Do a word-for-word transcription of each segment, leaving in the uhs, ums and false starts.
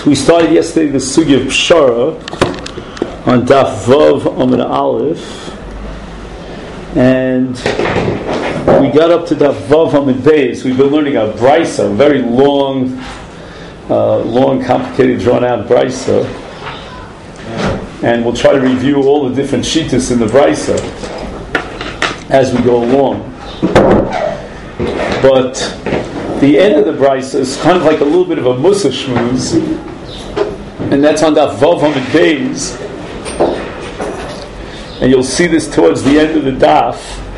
We started yesterday the Sugya of Pshara on Daf Vav Amud Aleph, and we got up to Daf Vav Amud Beis. We've been learning a Brisa, a very long, uh, long, complicated, drawn-out Brisa, and we'll try to review all the different shittas in the Brisa as we go along. But the end of the Brisa is kind of like a little bit of a Musa shmooze, and that's on Daf Vav Amud Beis. And you'll see this towards the end of the Daf,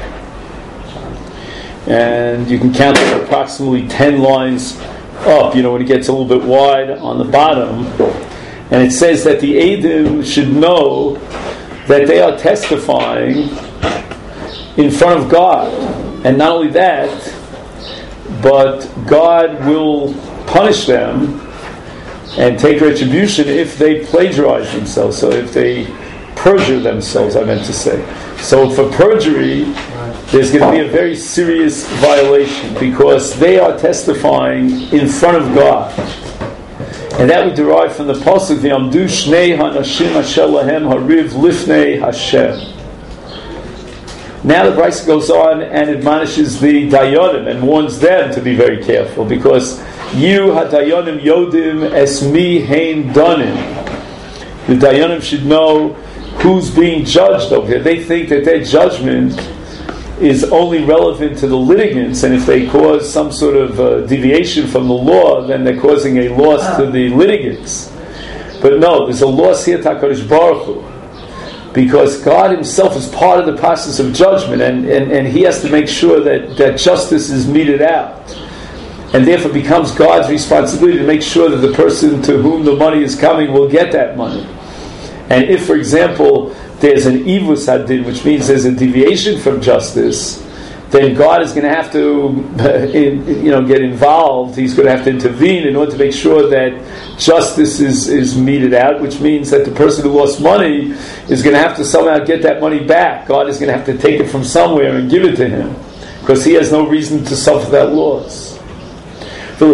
and you can count it approximately ten lines up, you know, when it gets a little bit wide on the bottom. And it says that the Eidim should know that they are testifying in front of God. And not only that, but God will punish them and take retribution if they plagiarize themselves. So if they perjure themselves, I meant to say. So for perjury, there's going to be a very serious violation because they are testifying in front of God. And that would derive from the pasuk, V'yamdu shnei hanashim asher lahem hariv lifnei Hashem. Now the Brisa goes on and admonishes the Dayanim and warns them to be very careful because you hadayanim yodim esmi hein danim. The Dayanim should know who's being judged over here. They think that their judgment is only relevant to the litigants, and if they cause some sort of uh, deviation from the law, then they're causing a loss to the litigants. But no, there's a loss here to HaKadosh Baruch Hu, because God Himself is part of the process of judgment, and, and, and He has to make sure that, that justice is meted out. And therefore it becomes God's responsibility to make sure that the person to whom the money is coming will get that money. And if, for example, there's an ivus hadin, which means there's a deviation from justice, then God is going to have to, you know, get involved. He's going to have to intervene in order to make sure that justice is, is meted out, which means that the person who lost money is going to have to somehow get that money back. God is going to have to take it from somewhere and give it to him, because he has no reason to suffer that loss. And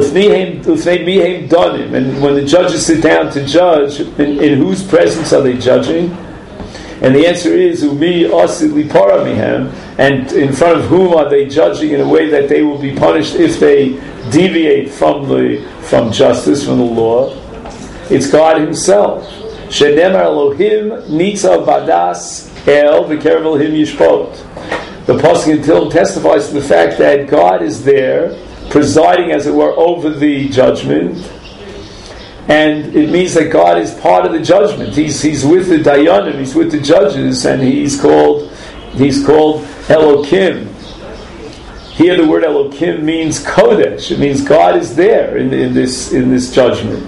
when the judges sit down to judge, in, in whose presence are they judging? And the answer is, Umi asid lipara mihem, and in front of whom are they judging in a way that they will be punished if they deviate from the from justice, from the law? It's God Himself. Shenemar Elohim nitzav badas el v'kerev Elohim yishpot. The pasuk until testifies to the fact that God is there, presiding, as it were, over the judgment. And it means that God is part of the judgment. He's He's with the Dayanim, He's with the judges, and He's called He's called Elokim. Here the word Elokim means Kodesh. It means God is there in, in this in this judgment.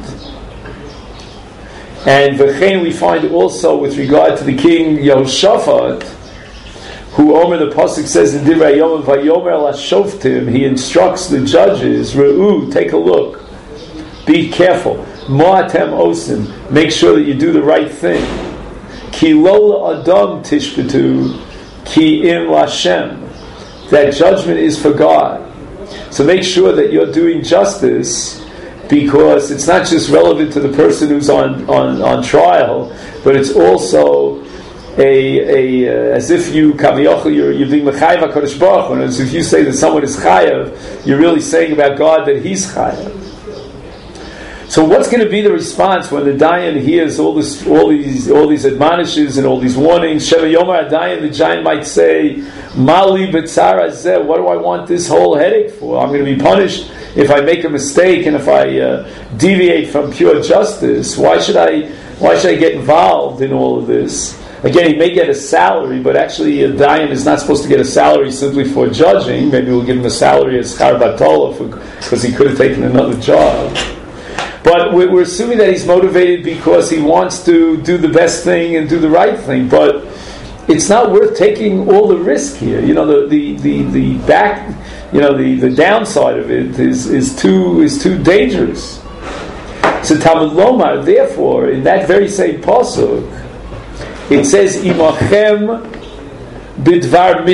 And V'chein we find also with regard to the king Yehoshaphat, who Omer the pasuk says in Divrei Yom Vayomer la Shoftim, he instructs the judges, Re'u, take a look, be careful. Mo'atem osim, make sure that you do the right thing. Ki lo adam tishbetu, ki im lashem. That judgment is for God. So make sure that you're doing justice, because it's not just relevant to the person who's on, on, on trial, but it's also a, a uh, as if you kamiyochel, you're, you're being mechayev HaKadosh Baruch Hu. As if you say that someone is chayev, you're really saying about God that He's chayev. So what's going to be the response when the Dayan hears all this, all these, all these admonishes and all these warnings? Sheva Yomar Dayan, the giant might say, Mali b'tzara zeh, what do I want this whole headache for? I'm going to be punished if I make a mistake and if I uh, deviate from pure justice. Why should I? Why should I get involved in all of this? Again, he may get a salary, but actually a Dayan is not supposed to get a salary simply for judging. Maybe we'll give him a salary as schar batola because he could have taken another job. But we're assuming that he's motivated because he wants to do the best thing and do the right thing. But it's not worth taking all the risk here. You know, the the, the, the back, you know, the, the downside of it is, is too is too dangerous. So Talmud Lomar, therefore, in that very same pasuk, it says Imachem bidvar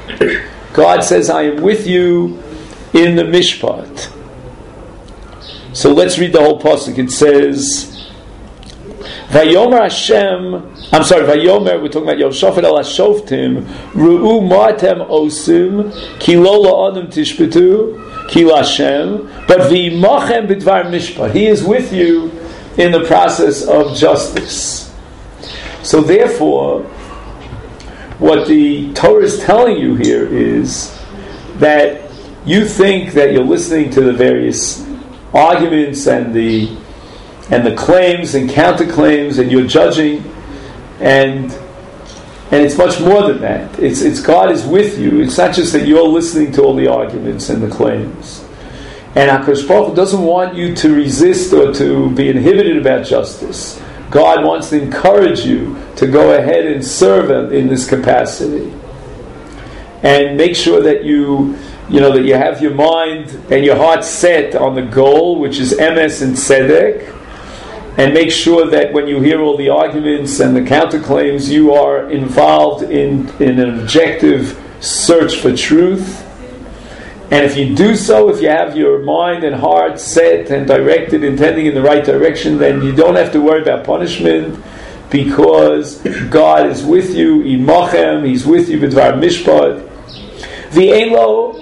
mishpat. God says, I am with you in the mishpat. So let's read the whole pasuk. It says, Vayomer Hashem, I'm sorry, Vayomer, we're talking about Yehoshaphat el Hashoftim, Ru'u Ma'atem Osim, Ki lo la'adam tishpetu, Ki Lashem, but V'imachem b'dvar mishpat. He is with you in the process of justice. So therefore, what the Torah is telling you here is that you think that you're listening to the various arguments and the and the claims and counterclaims, and you're judging, and and it's much more than that. It's it's God is with you. It's not just that you're listening to all the arguments and the claims. And HaKadosh Baruch Hu doesn't want you to resist or to be inhibited about justice. God wants to encourage you to go ahead and serve Him in this capacity, and make sure that you. You know, that you have your mind and your heart set on the goal, which is emes and tzedek, and make sure that when you hear all the arguments and the counterclaims, you are involved in, in an objective search for truth. And if you do so, if you have your mind and heart set and directed, intending in the right direction, then you don't have to worry about punishment, because God is with you, imachem, He's with you, b'dvar mishpat. V'ein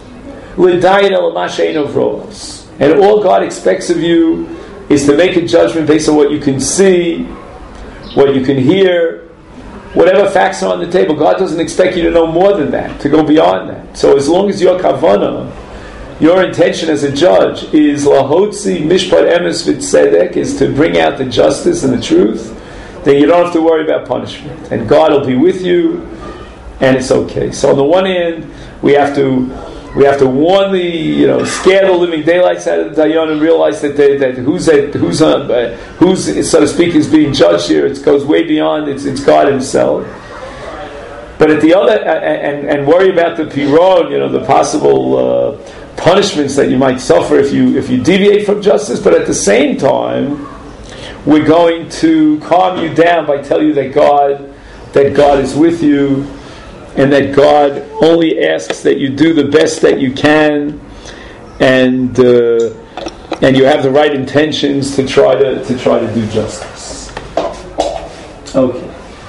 and all God expects of you is to make a judgment based on what you can see, what you can hear, whatever facts are on the table. God doesn't expect you to know more than that, to go beyond that. So as long as your kavanah, your intention as a judge is lahotzi mishpat emes v'tzedek, is to bring out the justice and the truth, then you don't have to worry about punishment, and God will be with you, and it's okay. So on the one hand, we have to We have to warn the, you know, scare the living daylights out of the Dayan, and realize that they, that who's at, who's uh, who's so to speak is being judged here. It goes way beyond. It's it's God Himself. But at the other, and and worry about the piron, you know, the possible uh, punishments that you might suffer if you if you deviate from justice. But at the same time, we're going to calm you down by telling you that God that God is with you, and that God only asks that you do the best that you can, and uh, and you have the right intentions to try to to try to do justice. Okay.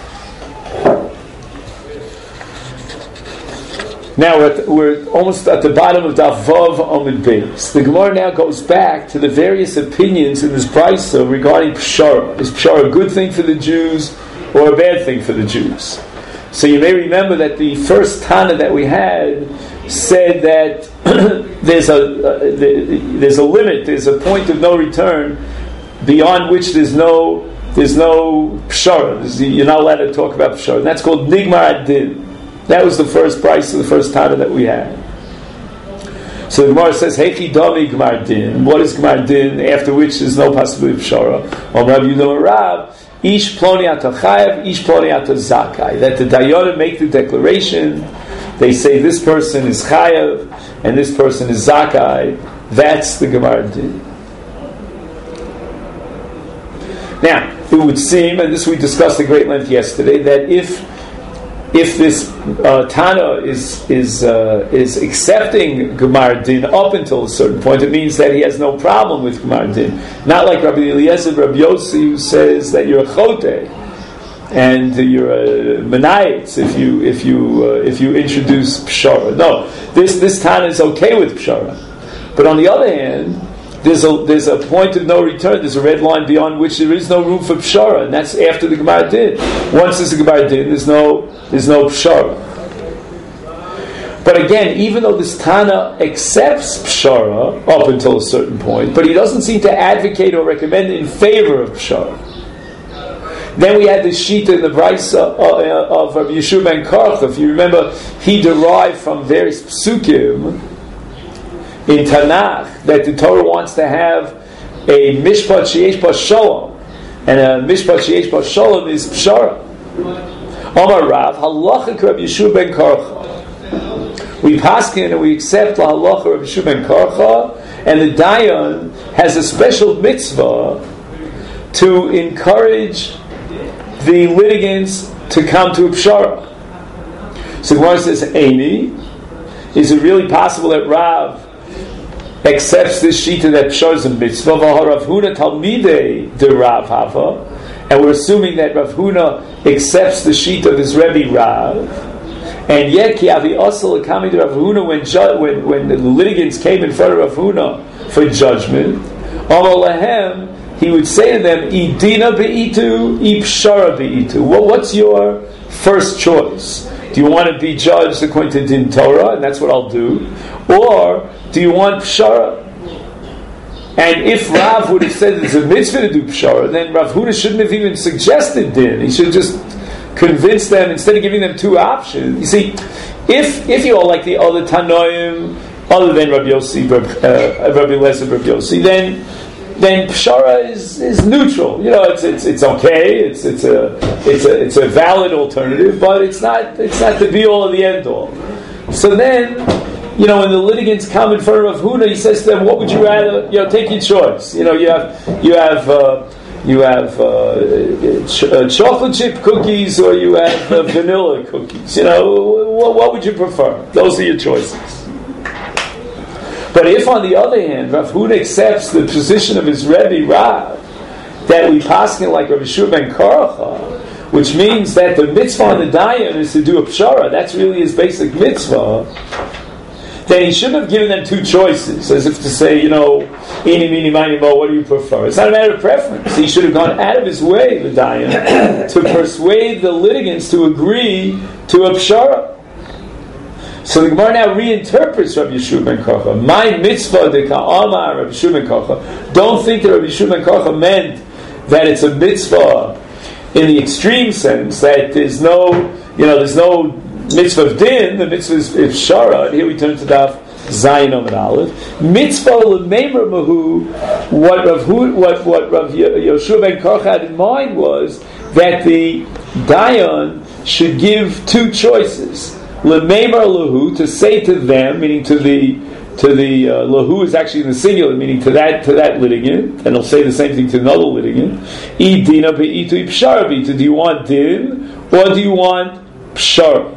Now we're, at, we're almost at the bottom of Daf Vav Amud Beis. The Gemara now goes back to the various opinions in this brisa regarding Pshara. Is Pshara a good thing for the Jews or a bad thing for the Jews? So you may remember that the first Tana that we had said that there's a uh, there's a limit, there's a point of no return beyond which there's no there's no Pshara. There's, you're not allowed to talk about Pshara. And that's called Nigmar Adin. That was the first price of the first Tana that we had. So the Gemara says, Hechi Dami Gmar Din. What is Gmar Din? After which there's no possibility of Pshara. Om Rav Yehuda Rav, Ish Ploni Ata Chayav, Ish Ploni Ata Zakai. That the Dayanim make the declaration, they say this person is Chayav, and this person is Zakai. That's the Gmar Din. Now, it would seem, and this we discussed at great length yesterday, that if If this uh, Tana is is uh, is accepting Gemar Din up until a certain point, it means that he has no problem with Gemar Din. Not like Rabbi Eliezer, Rabbi Yossi, who says that you're a chote and you're a menaitz if you if you uh, if you introduce pshara. No, this this Tana is okay with pshara, but on the other hand, There's a there's a point of no return. There's a red line beyond which there is no room for pshara, and that's after the Gemar Din. Once there's a Gemar Din, there's no there's no pshara. But again, even though this Tana accepts pshara up until a certain point, but he doesn't seem to advocate or recommend in favor of pshara. Then we had the shita in the brisa of Rabbi Yeshua ben Karcha. If you remember, he derived from various psukim in Tanakh that the Torah wants to have a mishpat sheyesh ba shalom, and a mishpat sheyesh ba shalom is pshara. Amar Rav halachik Rabbi Yeshua ben Karcha. We paskin and we accept la halacha Rabbi Yeshua ben Karcha, and the Dayan has a special mitzvah to encourage the litigants to come to a pshara. So the Gemara says, Eini, is it really possible that Rav accepts this shita that Pshar is a mitzvah, Rav Huna talmidei de Rav Hava, and we're assuming that Rav Huna accepts the shita of his Rebbe Rav, and yet ki avi asal akami de Rav Huna when, ju- when when the litigants came in front of Rav Huna for judgment, Amar lahem, he would say to them, Idina be'itu, Ipshara be'itu. Well, what's your first choice? Do you want to be judged according to Din Torah, and that's what I'll do? Or do you want Pshara? And if Rav would have said it's a mitzvah to do Pshara, then Rav Huna shouldn't have even suggested Din. He should just convince them, instead of giving them two options. You see, if if you are like the other Tanoim, other than Rabbi Yossi, uh, Rabbi Lezer, Rabbi Yossi, then then Pshara is, is neutral. You know, it's it's it's okay. It's it's a it's a it's a valid alternative, but it's not it's not the be all of the end all. So then, you know, when the litigants come in front of Rav Huna, he says to them, "What would you rather? You know, take your choice. You know, you have you have uh, you have uh, ch- uh, chocolate chip cookies, or you have uh, vanilla cookies. You know, what, what would you prefer? Those are your choices." But if, on the other hand, Rav Huna accepts the position of his Rebbe Rav, that we paskin like Rabbi Shua ben Karacha, which means that the mitzvah on the dayan is to do a pshara, that's really his basic mitzvah, then he shouldn't have given them two choices, as if to say, you know, eeny, meeny, miny, mo, what do you prefer? It's not a matter of preference. He should have gone out of his way, the dayan, to persuade the litigants to agree to a pshara. So the Gemara now reinterprets Rabbi Yeshua ben Kocha. My mitzvah de ka'amar Rabbi Yeshua ben Kocha. Don't think that Rabbi Yeshua ben Kocha meant that it's a mitzvah in the extreme sense, that there's no, you know, there's no mitzvah of din. The mitzvah is, is shara. And here we turn to Daf Zayin Amud Aleph. Mitzvah l'meimer mahu. What Rav what what Rav Yeshua ben Kocha had in mind was that the dayan should give two choices. L'meimar lahu, to say to them, meaning to the to the uh, lahu is actually in the singular, meaning to that to that litigant, and he'll say the same thing to another litigant. I dina be'itu pshara be'itu. Do you want din or do you want pshara?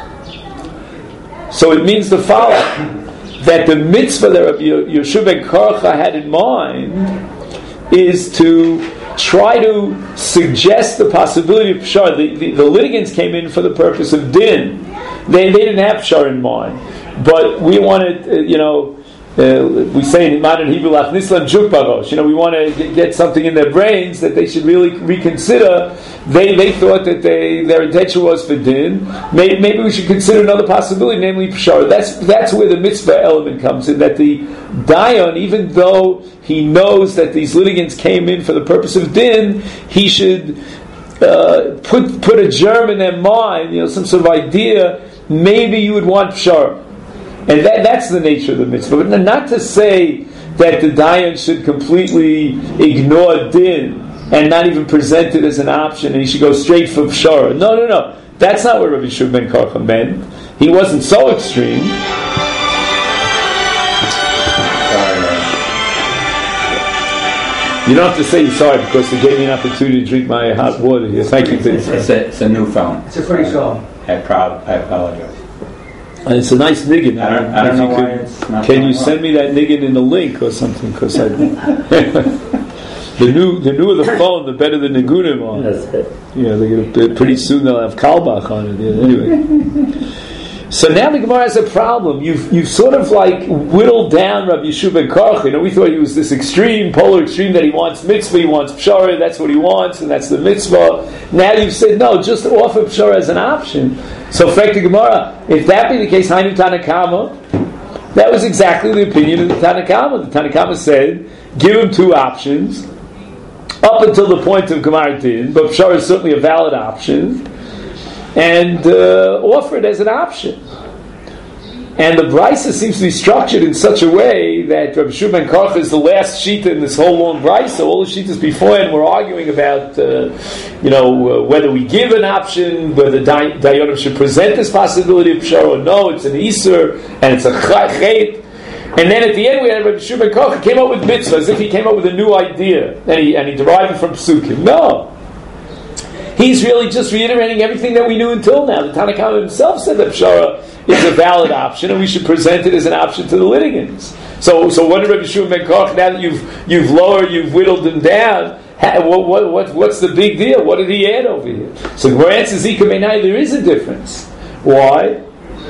So it means the following: that the mitzvah that Rabbi Yeshua ben Kocha had in mind is to try to suggest the possibility of pshara. The, the, the litigants came in for the purpose of din. They they didn't have pshar in mind, but we wanted, uh, you know, uh, we say in modern Hebrew, "Lachnislan jukbarosh." You know, we want to get something in their brains that they should really reconsider. They they thought that they their intention was for din. Maybe, maybe we should consider another possibility, namely pshar. That's that's where the mitzvah element comes in. That the dayan, even though he knows that these litigants came in for the purpose of din, he should uh, put put a germ in their mind, you know, some sort of idea. Maybe you would want pshar, and that, that's the nature of the mitzvah. But not to say that the dayan should completely ignore din and not even present it as an option, and he should go straight for pshar. No, no, no. That's not what Rabbi Shua ben Kocha meant. He wasn't so extreme. You don't have to say you're sorry because they gave me an opportunity to drink my hot water here. Thank you. It's, it's, a, it's a new phone. It's a pretty song. I, proud, I apologize. And it's a nice niggin. I don't, I don't know why could, it's not. Can you send me that niggin in the link or something? Because I, the new the newer the phone, the better the nigunim on. That's it. Yeah, they're gonna, pretty soon they'll have Kalbach on it. Yeah, anyway. So now the Gemara has a problem. You've you've sort of like whittled down Rabbi Yeshua ben Kocha. You know, we thought he was this extreme, polar extreme that he wants mitzvah, he wants pshara, that's what he wants, and that's the mitzvah. Now you've said no, just offer pshara as an option. So, fact the Gemara, if that be the case, Hainu Tanakama, that was exactly the opinion of the Tanakama. The Tanakama said, give him two options up until the point of Gemara Din, but pshara is certainly a valid option. And uh, offer it as an option. And the Brisa seems to be structured in such a way that Rabbi Shua ben Kocha is the last shita in this whole long Brisa. All the shitas before, and we're arguing about, uh, you know, uh, whether we give an option, whether Day- Dayanim should present this possibility of pshara or no. It's an Isur and it's a Chayt. And then at the end, we had Rabbi Shua ben Kocha came up with mitzvah as if he came up with a new idea, and he and he derived it from Psukim. No. He's really just reiterating everything that we knew until now. The Tanakhama himself said that pshara is a valid option, and we should present it as an option to the litigants. So, so what did Rabbi Shimon ben Koch? Now that you've you've lowered, you've whittled him down. What, what, what, what's the big deal? What did he add over here? So the Gemara answers, Zika Meinai, there is a difference. Why?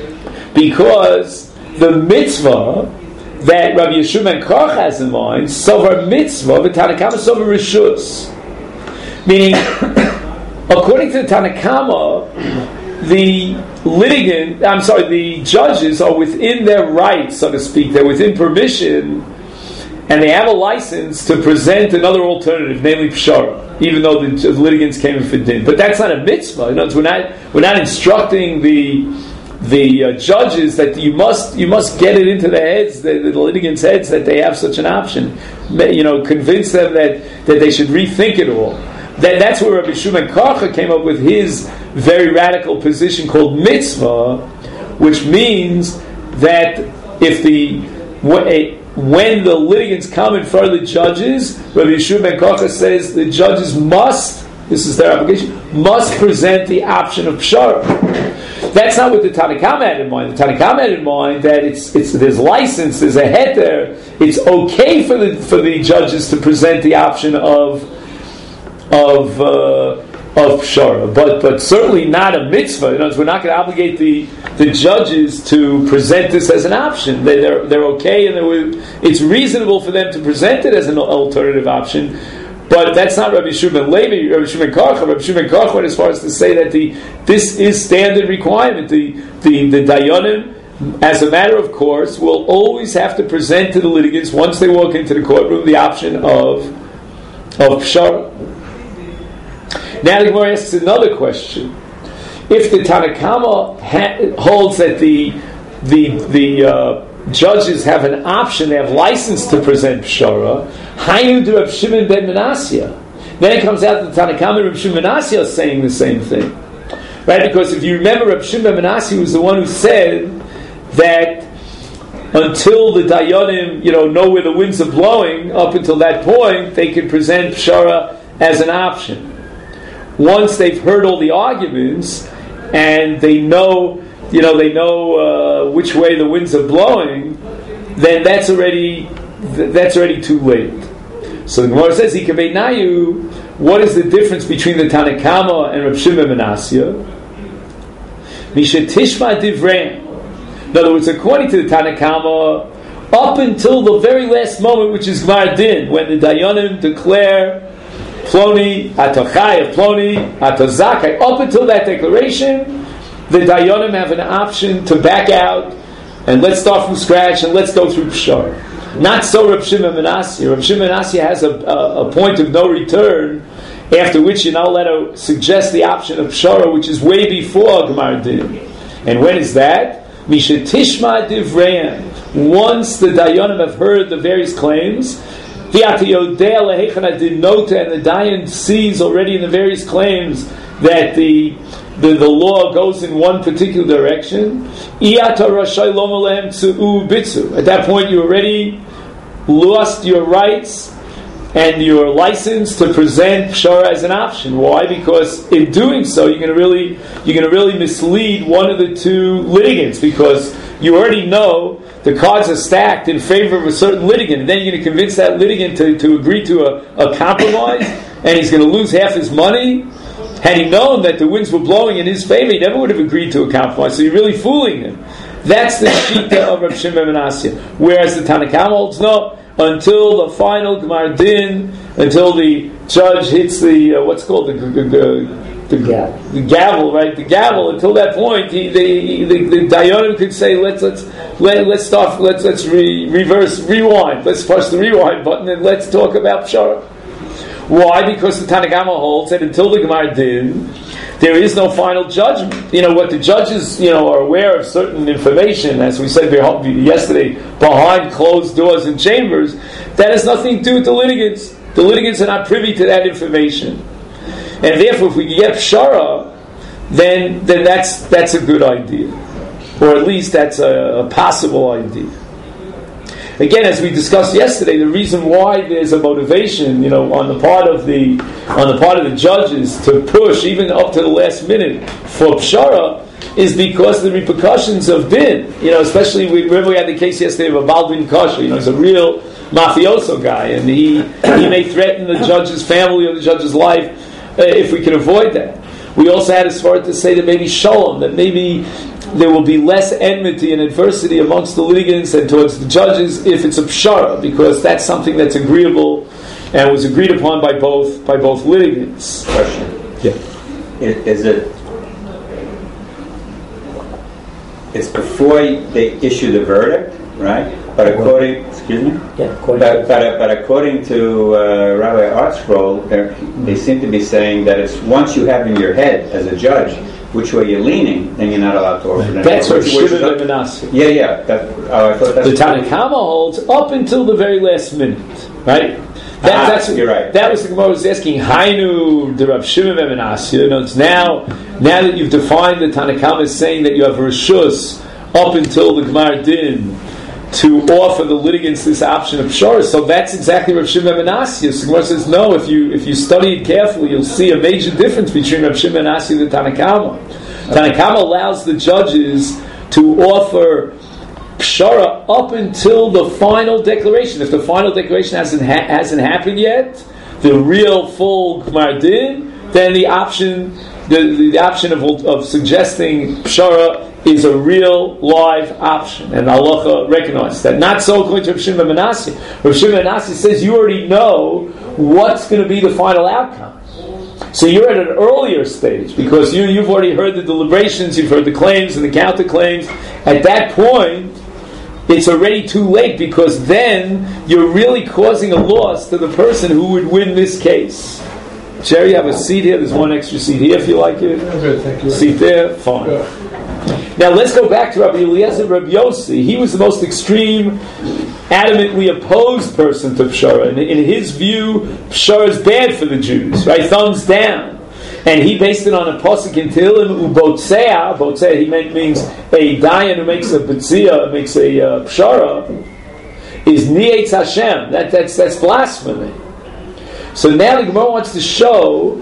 Because the mitzvah that Rabbi Yeshua ben Koch has in mind, Sovar mitzvah, the Tanakama Sovar Rishus. Meaning, according to the Tanakama, the litigant, I'm sorry, the judges are within their rights, so to speak. They're within permission, and they have a license to present another alternative, namely pshara, even though the litigants came in for din. But that's not a mitzvah. In other words, we're not we're not instructing the the uh, judges that you must you must get it into their heads, the, the litigants' heads, that they have such an option. You know, convince them that, that they should rethink it all. That, that's where Rabbi Shimon ben Koch came up with his very radical position called mitzvah, which means that if the when the litigants come in front of the judges, Rabbi Shimon ben Koch says the judges must, this is their obligation, must present the option of pshara. That's not what the Tanakhama had in mind. The Tanakhama had in mind that it's it's there's license, there's a head there. It's okay for the for the judges to present the option of of uh, of pshara, but but certainly not a mitzvah. In other words, we're not going to obligate the, the judges to present this as an option. They, they're they're okay, and they're, it's reasonable for them to present it as an alternative option. But that's not Rabbi Shimon Levi, Rabbi Shimon Koch. Rabbi Shimon Koch went as far as to say that the this is standard requirement. The the the dayanim, as a matter of course, will always have to present to the litigants once they walk into the courtroom the option of of pshara. Now the Gemara asks another question: if the Tanakhama ha- holds that the the the uh, judges have an option, they have license to present pshara, Hainu de Reb Shimon ben Menasya. Then it comes out that the Tanakhama and Reb Shimon ben Menasya are saying the same thing, right? Because if you remember, Reb Shimon ben Menasya was the one who said that until the Dayanim, you know, know where the winds are blowing, up until that point, they could present pshara as an option. Once they've heard all the arguments and they know, you know, they know uh, which way the winds are blowing, then that's already that's already too late. So the Gemara says, "Ikaveinayu." What is the difference between the Tanakhama and Reb Shimon ben Menasya? Mishetishma divreim. In other words, according to the Tanakhama, up until the very last moment, which is Gmar Din, when the Dayanim declare Ploni, Atochai, Ploni, Atozakai, up until that declaration, the Dayanim have an option to back out and let's start from scratch and let's go through Pshar. Not so Reb Shimon ben Menasya. Reb Shimon ben Menasya has a, a, a point of no return, after which you're not allowed to suggest the option of Pshara, which is way before Gmar Din. And when is that? Mishetishma divreim. Once the Dayanim have heard the various claims, the Atiyodeh Lehechana Dinota, and the Dayan sees already in the various claims that the the, the law goes in one particular direction. At that point, you already lost your rights and your license to present pshara as an option. Why? Because in doing so, you're going to really you're going to really mislead one of the two litigants, because you already know the cards are stacked in favor of a certain litigant, and then you're going to convince that litigant to, to agree to a, a compromise, and he's going to lose half his money. Had he known that the winds were blowing in his favor, he never would have agreed to a compromise. So you're really fooling him. That's the shita of Reb Shimon ben Menasya. Whereas the Tanakhama holds no, until the final Gmar Din, until the judge hits the uh, what's called the the, the, the, gavel. the gavel, right? The gavel. Until that point, he, the the, the Dayanim could say, let's let's let, let's start, let's let's re, reverse, rewind. Let's push the rewind button and let's talk about pshara. Why? Because the Tanakhama holds that until the Gmar Din, there is no final judgment. You know, what the judges, you know, are aware of certain information, as we said yesterday, behind closed doors and chambers, that has nothing to do with the litigants. The litigants are not privy to that information. And therefore, if we can get pshara, then then that's that's a good idea. Or at least that's a, a possible idea. again, as we discussed yesterday, the reason why there's a motivation, you know, on the part of the on the part of the judges to push even up to the last minute for pshara is because of the repercussions of din. You know, especially we remember we had the case yesterday of a Baldwin Kasher. You know, he's a real mafioso guy, and he he may threaten the judge's family or the judge's life uh, if we can avoid that. We also had as far to say that maybe shalom, that maybe there will be less enmity and adversity amongst the litigants and towards the judges if it's a pshara, because that's something that's agreeable and was agreed upon by both by both litigants. Question. Yeah. Is, is it? It's before they issue the verdict, right? But according, excuse me. Yeah, according but, to but, but according to uh, Rabbi Artscroll, they seem to be saying that it's once you have in your head as a judge which way you're leaning, then you're not allowed to open it. That's what Shimon ben Menashe. Yeah, yeah. That, oh, I thought that's the Tanna Kama holds up until the very last minute, right? That, ah, that's you're right. That was the Gemara was asking. Hainu the Rav Shimon ben Menashe. You know, it's now now that you've defined the Tanna Kama is saying that you have reshus up until the Gemar Din to offer the litigants this option of pshara. So that's exactly Rav Shimon ben Menashe. So Gemara says no. If you if you study it carefully, you'll see a major difference between Rav Shimon ben Menashe and the Tanna Kama. Tanna Kama allows the judges to offer pshara up until the final declaration. If the final declaration hasn't ha- hasn't happened yet, the real full Gemar Din, then the option the, the, the option of of suggesting pshara is a real live option, and Allah recognizes that. Not so according to Rav Shimon ben Menashe. Rav Shimon ben Menashe says you already know what's going to be the final outcome. So you're at an earlier stage because you, you've already heard the deliberations, you've heard the claims and the counterclaims. At that point, it's already too late because then you're really causing a loss to the person who would win this case. Jerry, you have a seat here. There's one extra seat here if you like it. Good, thank you. Seat there, fine. Now let's go back to Rabbi Eliezer Rabbi Yossi. He was the most extreme, adamantly opposed person to Pshara. In, in his view, Pshara is bad for the Jews, right? Thumbs down. And he based it on a pasuk in Tehillim, ubotzea. Botzea, he meant, means a dayan who makes a betzia, makes a uh, Pshara, is nietz Hashem. That, that's, that's blasphemy. So now the Gemara wants to show,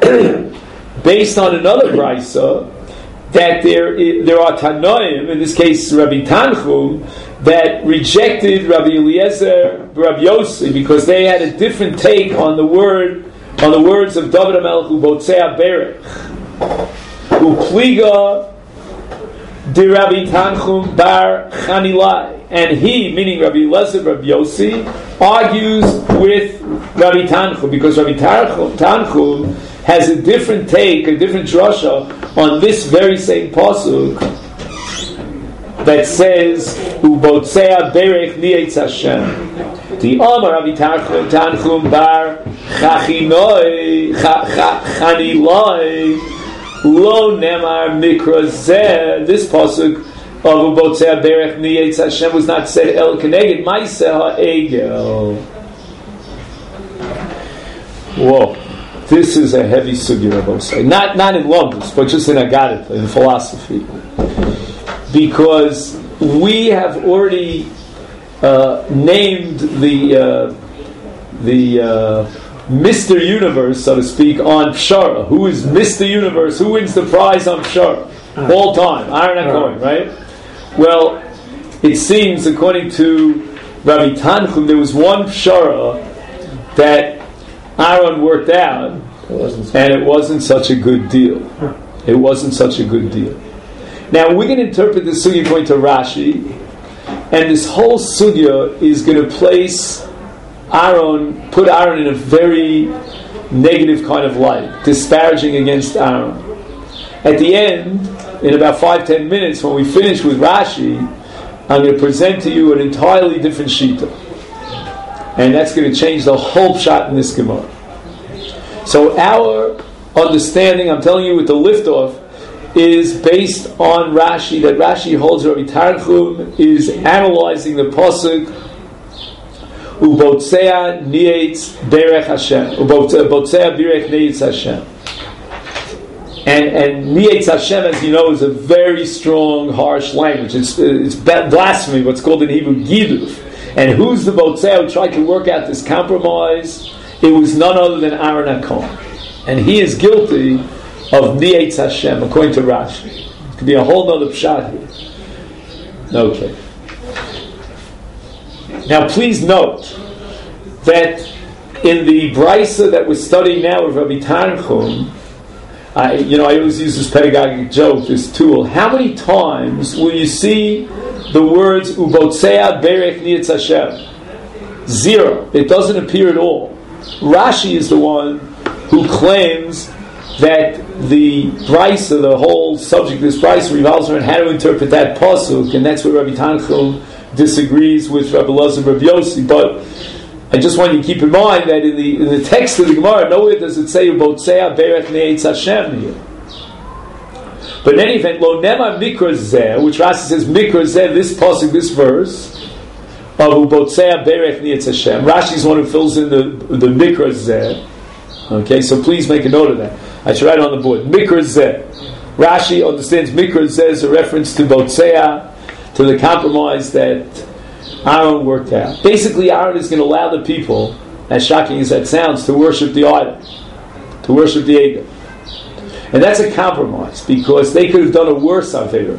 based on another brisa, that there there are Tanoim, in this case Rabbi Tanchum, that rejected Rabbi Eliezer, Rabbi Yossi, because they had a different take on the word, on the words of David HaMelech ubotzea berech. Upliga de Rabbi Tanchum bar Chanilai. And he, meaning Rabbi Eliezer, Rabbi Yossi, argues with Rabbi Tanchum, because Rabbi Tanchum, Tanchum has a different take, a different drasha on this very same pasuk that says ubotzea berech nietz Hashem. The Amar Rabbi Tanchum bar Chachinoi Chaniloi lo nemar mikra zeh. This pasuk of ubotzea berech nietz Hashem was not said el keneged ma'aseh ha'egel. Whoa. This is a heavy sugya, I will say. Not not in Lumbus, but just in Agadita, in philosophy. Because we have already uh, named the uh, the uh, Mister Universe, so to speak, on Pshara. Who is Mister Universe? Who wins the prize on Pshara? All time. Aaron HaKohen, right? Well, it seems, according to Rabbi Tanchum, there was one Pshara that Aaron worked out, and it wasn't such a good deal. It wasn't such a good deal. Now, we can interpret this sugya going to Rashi, and this whole sugya is going to place Aaron, put Aaron in a very negative kind of light, disparaging against Aaron. At the end, in about five, ten minutes, when we finish with Rashi, I'm going to present to you an entirely different shita. And that's going to change the whole pshat in this Gemara. So our understanding, I'm telling you with the liftoff, is based on Rashi, that Rashi holds Rabbi Tanchum is analyzing the pasuk ubotzea nietz berech Hashem, ubotzea berech nietz Hashem. And and nietz Hashem, as you know, is a very strong, harsh language. It's it's blasphemy, what's called in Hebrew giduf. And who's the Botzei who tried to work out this compromise? It was none other than Aaron HaKohen. And he is guilty of Ni'etz Hashem, according to Rashi. It could be a whole other pshat here. Okay. Now please note that in the Brisa that we're studying now with Rabbi Tanchum, I, you know, I always use this pedagogic joke, this tool. How many times will you see the words Ubotzea Berech Ni'etz Hashem? Zero. It doesn't appear at all. Rashi is the one who claims that the Brisa, the whole subject of this Brisa, revolves around how to interpret that pasuk, and that's where Rabbi Tanchum disagrees with Rabbi Elazar Rabbi Yossi. But I just want you to keep in mind that in the in the text of the Gemara, nowhere does it say Botzea Berech Ni'etz Hashem here. But in any event, Lo Nema Mikra Zeh, which Rashi says Mikra Zeh, this pasuk, this verse of Botzea Berech Ni'etz Hashem. Rashi is one who fills in the the Mikra Zeh. Okay, so please make a note of that. I should write it on the board. Mikra Zeh. Rashi understands Mikra Zeh is a reference to Botzea, to the compromise that Aaron worked out. Basically, Aaron is going to allow the people, as shocking as that sounds, to worship the idol, to worship the Egel. And that's a compromise, because they could have done a worse Avera.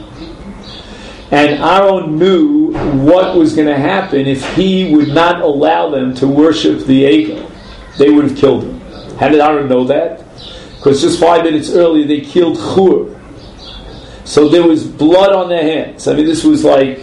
And Aaron knew what was going to happen if he would not allow them to worship the Egel. They would have killed him. How did Aaron know that? Because just five minutes earlier they killed Chur. So there was blood on their hands. I mean, this was like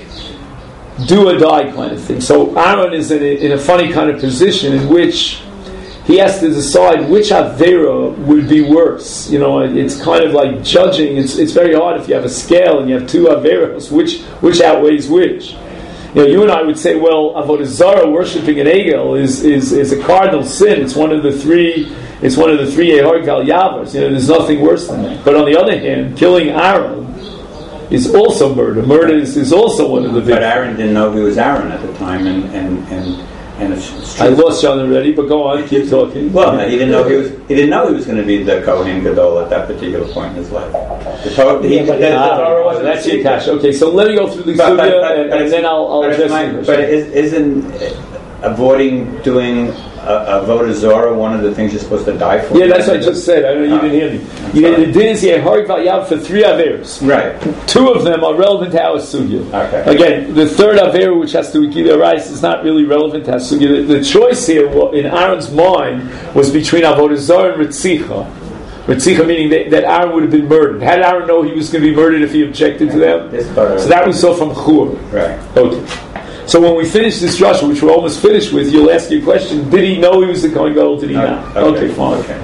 do or die kind of thing. So Aaron is in a, in a funny kind of position in which he has to decide which Avera would be worse. You know, it's kind of like judging. It's it's very hard if you have a scale and you have two Averos, which which outweighs which. You know, you and I would say, well, Avodah Zarah, worshipping an Egel, is, is is a cardinal sin. It's one of the three. It's one of the three Ehor Gal Yavars. You know, there's nothing worse than that. But on the other hand, killing Aaron is also murder. Murder is, is also one of the big. But Aaron didn't know he was Aaron at the time, and and and, and it's, it's I lost John already, but go on, keep talking. Well, no, he didn't know he was. He didn't know he was going to be the Kohen Gadol at that particular point in his life. The Torah, he, yeah, but, the, ah, the Torah wasn't that's your cash. Okay, so let me go through the but, Sugya, but, but, and, but and then I'll, I'll but address my, it. But is, isn't avoiding doing a Avodah Zarah one of the things you're supposed to die for? Yeah, that's what I just said. I know you didn't hear me. You know, the din is Yehor Gal Yav for three Averos. Right. Two of them are relevant to our Sugya. Okay. Again, the third Avera, which has to do with Gilui Arayis, is not really relevant to our Sugya. The, the choice here, in Aaron's mind, was between Avodah Zarah and Ritzicha. Ritzicha meaning that, that Aaron would have been murdered. How did Aaron know he was going to be murdered if he objected to them? So that we saw from Chur. Right. Okay. So when we finish this drasha, which we're almost finished with, you'll ask your question, did he know he was the Kohen Gadol, did he okay. not? Okay, okay fine. Okay.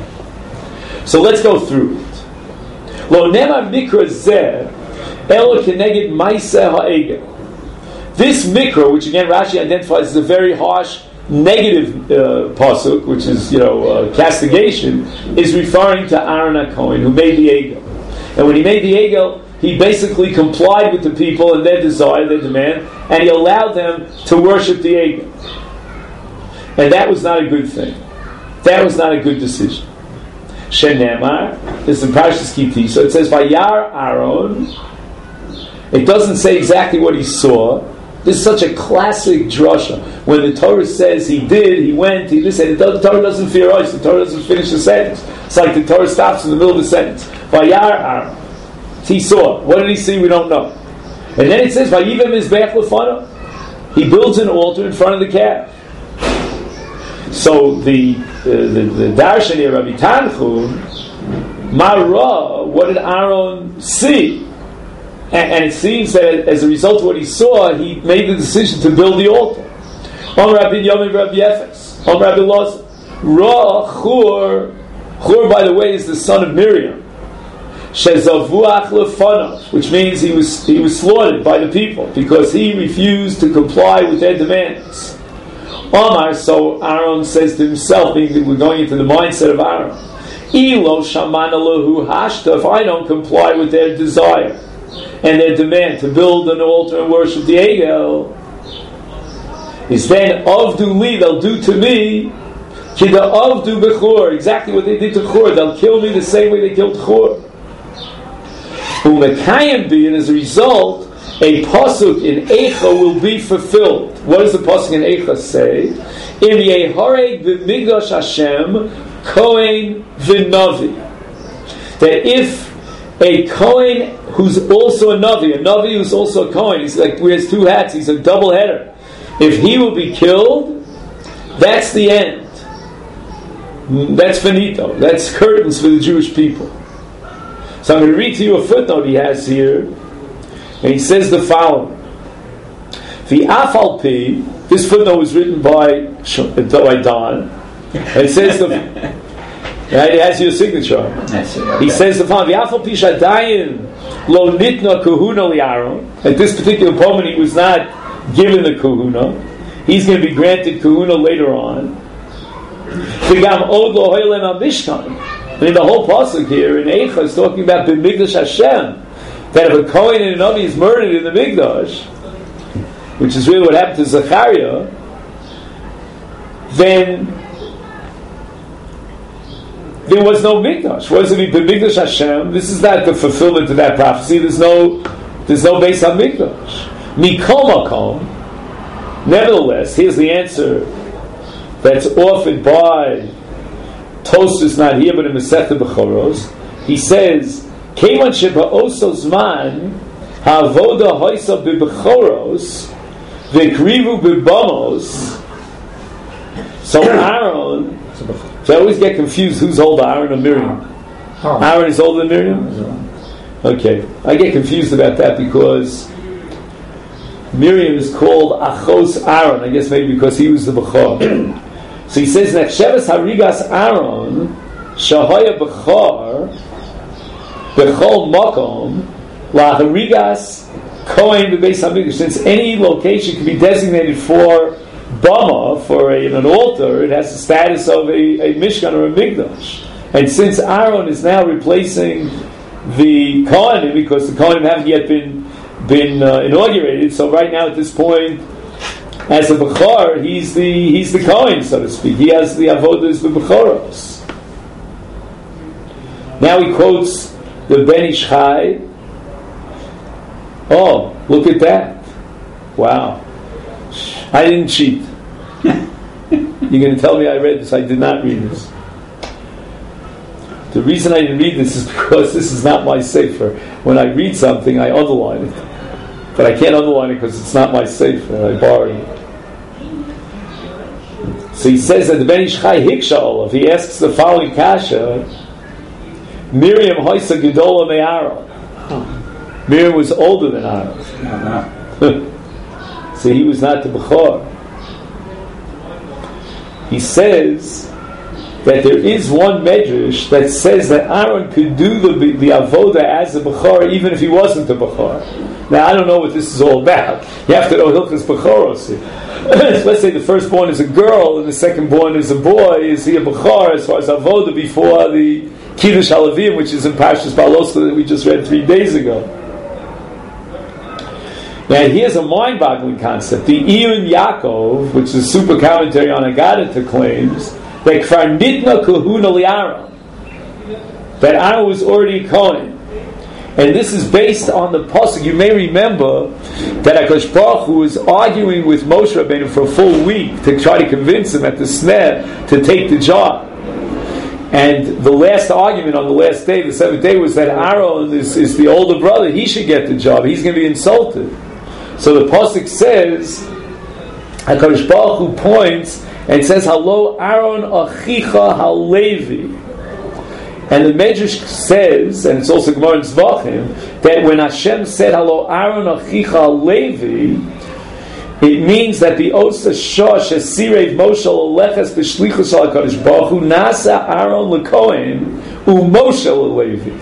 So let's go through it. Lo nema mikra zeh elo keneged ma'aseh ha'egel. This mikra, which again Rashi identifies as a very harsh negative uh, pasuk, which is, you know, uh, castigation, is referring to Aaron HaKohen, who made the egel. And when he made the egel, he basically complied with the people and their desire, their demand, and he allowed them to worship the Egel. And that was not a good thing. That was not a good decision. Shenemar, this is in Parashas Kiti, so it says, Vayar Aaron. It doesn't say exactly what he saw. This is such a classic drasha. When the Torah says he did, he went, he this, and the Torah doesn't fear us, the Torah doesn't finish the sentence. It's like the Torah stops in the middle of the sentence. Vayar Aaron. He saw. What did he see? We don't know. And then it says, "Vayivem mizbeach lefanav." He builds an altar in front of the calf. So the uh, the, the darshan here, Rabbi Tanchum, Mara, what did Aaron see? And, and it seems that as a result of what he saw, he made the decision to build the altar. Om Rabbi Yom Rabbi Yefes, Om Rabbi Loz, Ra Chur. Chur, by the way, is the son of Miriam. Shezavuach lefanav, which means he was he was slaughtered by the people because he refused to comply with their demands. Omar, so Aaron says to himself, meaning that we're going into the mindset of Aaron, Elo shamana lahu hashta, if I don't comply with their desire and their demand to build an altar and worship the Egel, is then avdu li, they'll do to me kida avdu bechur, exactly what they did to Chur. They'll kill me the same way they killed Chur. And as a result, a pasuk in Eicha will be fulfilled. What does the pasuk in Eicha say? Im yehareg v'migdash Hashem kohen v'navi. That if a kohen who's also a navi, a navi who's also a kohen, he's like wears two hats, he's a double header. If he will be killed, that's the end. That's finito. That's curtains for the Jewish people. So I'm going to read to you a footnote he has here, and he says the following: the Afal Pi. This footnote was written by by Don. And it says the. Right, it has your signature. Okay. He says the following: the Afal Pi Shadayin lo nitna kahuna li'Aaron. At this particular moment, he was not given the kahuna. He's going to be granted kahuna later on. V'gam od lo hoylem al-mishkan. I mean, the whole pasuk here in Eicha is talking about the Mikdash Hashem. That if a Kohen and a Navi is murdered in the Mikdash, which is really what happened to Zechariah, then there was no Mikdash. What does it mean? The Mikdash Hashem. This is not the fulfillment of that prophecy. There's no, there's no base on Mikdash. Mikol Makom. Nevertheless, here's the answer that's offered by Tosfos, not here, but in Masechta Bechoros. He says, "Keivan sheba osos man havoda hoisa bebechoros v'krivu bebamos." So Aaron, so I always get confused who's older, Aaron or Miriam. Aaron is older than Miriam. Okay, I get confused about that because Miriam is called Achos Aaron. I guess maybe because he was the Bechor. So he says, "Nechsheves harigas Aaron shahaya bechor bechol makom la harigas kohen bebeis hamikdash." Since any location can be designated for bama, for a, an altar, it has the status of a, a mishkan or a mikdash. And since Aaron is now replacing the kohanim, because the kohanim haven't yet been been uh, inaugurated, so right now at this point, as a Bechor, he's the he's the Kohen, so to speak. He has the avodas b'Bechoros. Now he quotes the Ben Ish Chai. Oh, look at that! Wow, I didn't cheat. You're going to tell me I read this? I did not read this. The reason I didn't read this is because this is not my sefer. When I read something, I underline it. But I can't underline it because it's not my sefer. I borrowed it. So he says that the Ben Ish Chai Hiksha Olav, he asks the following kasha: Miriam hoisa gedola me Aaron. Miriam was older than Aaron. So he was not the Bechor. He says that there is one medrash that says that Aaron could do the, the avoda as a Bechor even if he wasn't a Bechor. Now I don't know what this is all about. You have to know Hilchos Bechoros. Let's say the firstborn is a girl and the secondborn is a boy. Is he a Bechor as far as avoda before the Kiddush Halavim, which is in Parshas Baloscha that we just read three days ago? Now here's a mind-boggling concept. The Iyun Yaakov, which is a super commentary on Agadah, claims that Kfar Nitna Kahuna Li'Aaron, that Aaron was already a Kohen. And this is based on the pasuk. You may remember that HaKadosh Baruch Hu was arguing with Moshe Rabbeinu for a full week to try to convince him at the sneh to take the job. And the last argument on the last day, the seventh day, was that Aaron is, is the older brother. He should get the job. He's going to be insulted. So the pasuk says, HaKadosh Baruch Hu points and says, "Halo Aaron achicha halevi." And the Medrash says, and it's also Gemara in Zvachim, that when Hashem said, "Halo Aaron achicha Levi," it means that the Osa Shosh Esirev Moshe Leches B'Shlichus Al Hakadosh Baruch Hu Nasa Aaron LeKohen U Moshe Levi.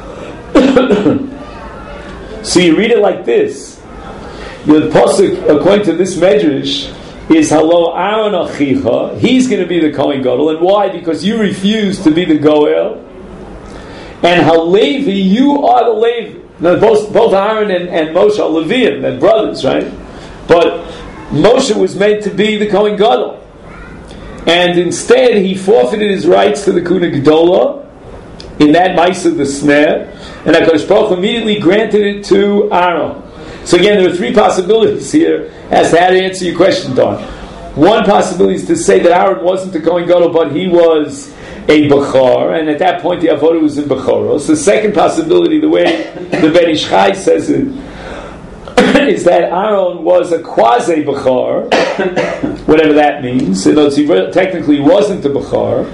So you read it like this: the pasuk, according to this Medrash, is "Halo Aaron achicha." He's going to be the Kohen Gadol, and why? Because you refuse to be the Goel. And Halevi, you are the Levi. Now, both, both Aaron and, and Moshe are Leviim, they're brothers, right? But Moshe was meant to be the Kohen Gadol. And instead, he forfeited his rights to the Kuna Gedola in that Maisa the Sneh, and HaKadosh Baruch Hu immediately granted it to Aaron. So again, there are three possibilities here as to how to answer your question, Don. One possibility is to say that Aaron wasn't the Kohen Gadol, but he was a Bechor, and at that point the Avodah was in Bechoros. The second possibility, the way the Ben Ish Chai says it, is that Aaron was a quasi-Bechor, whatever that means. In other words, he technically wasn't a Bechor.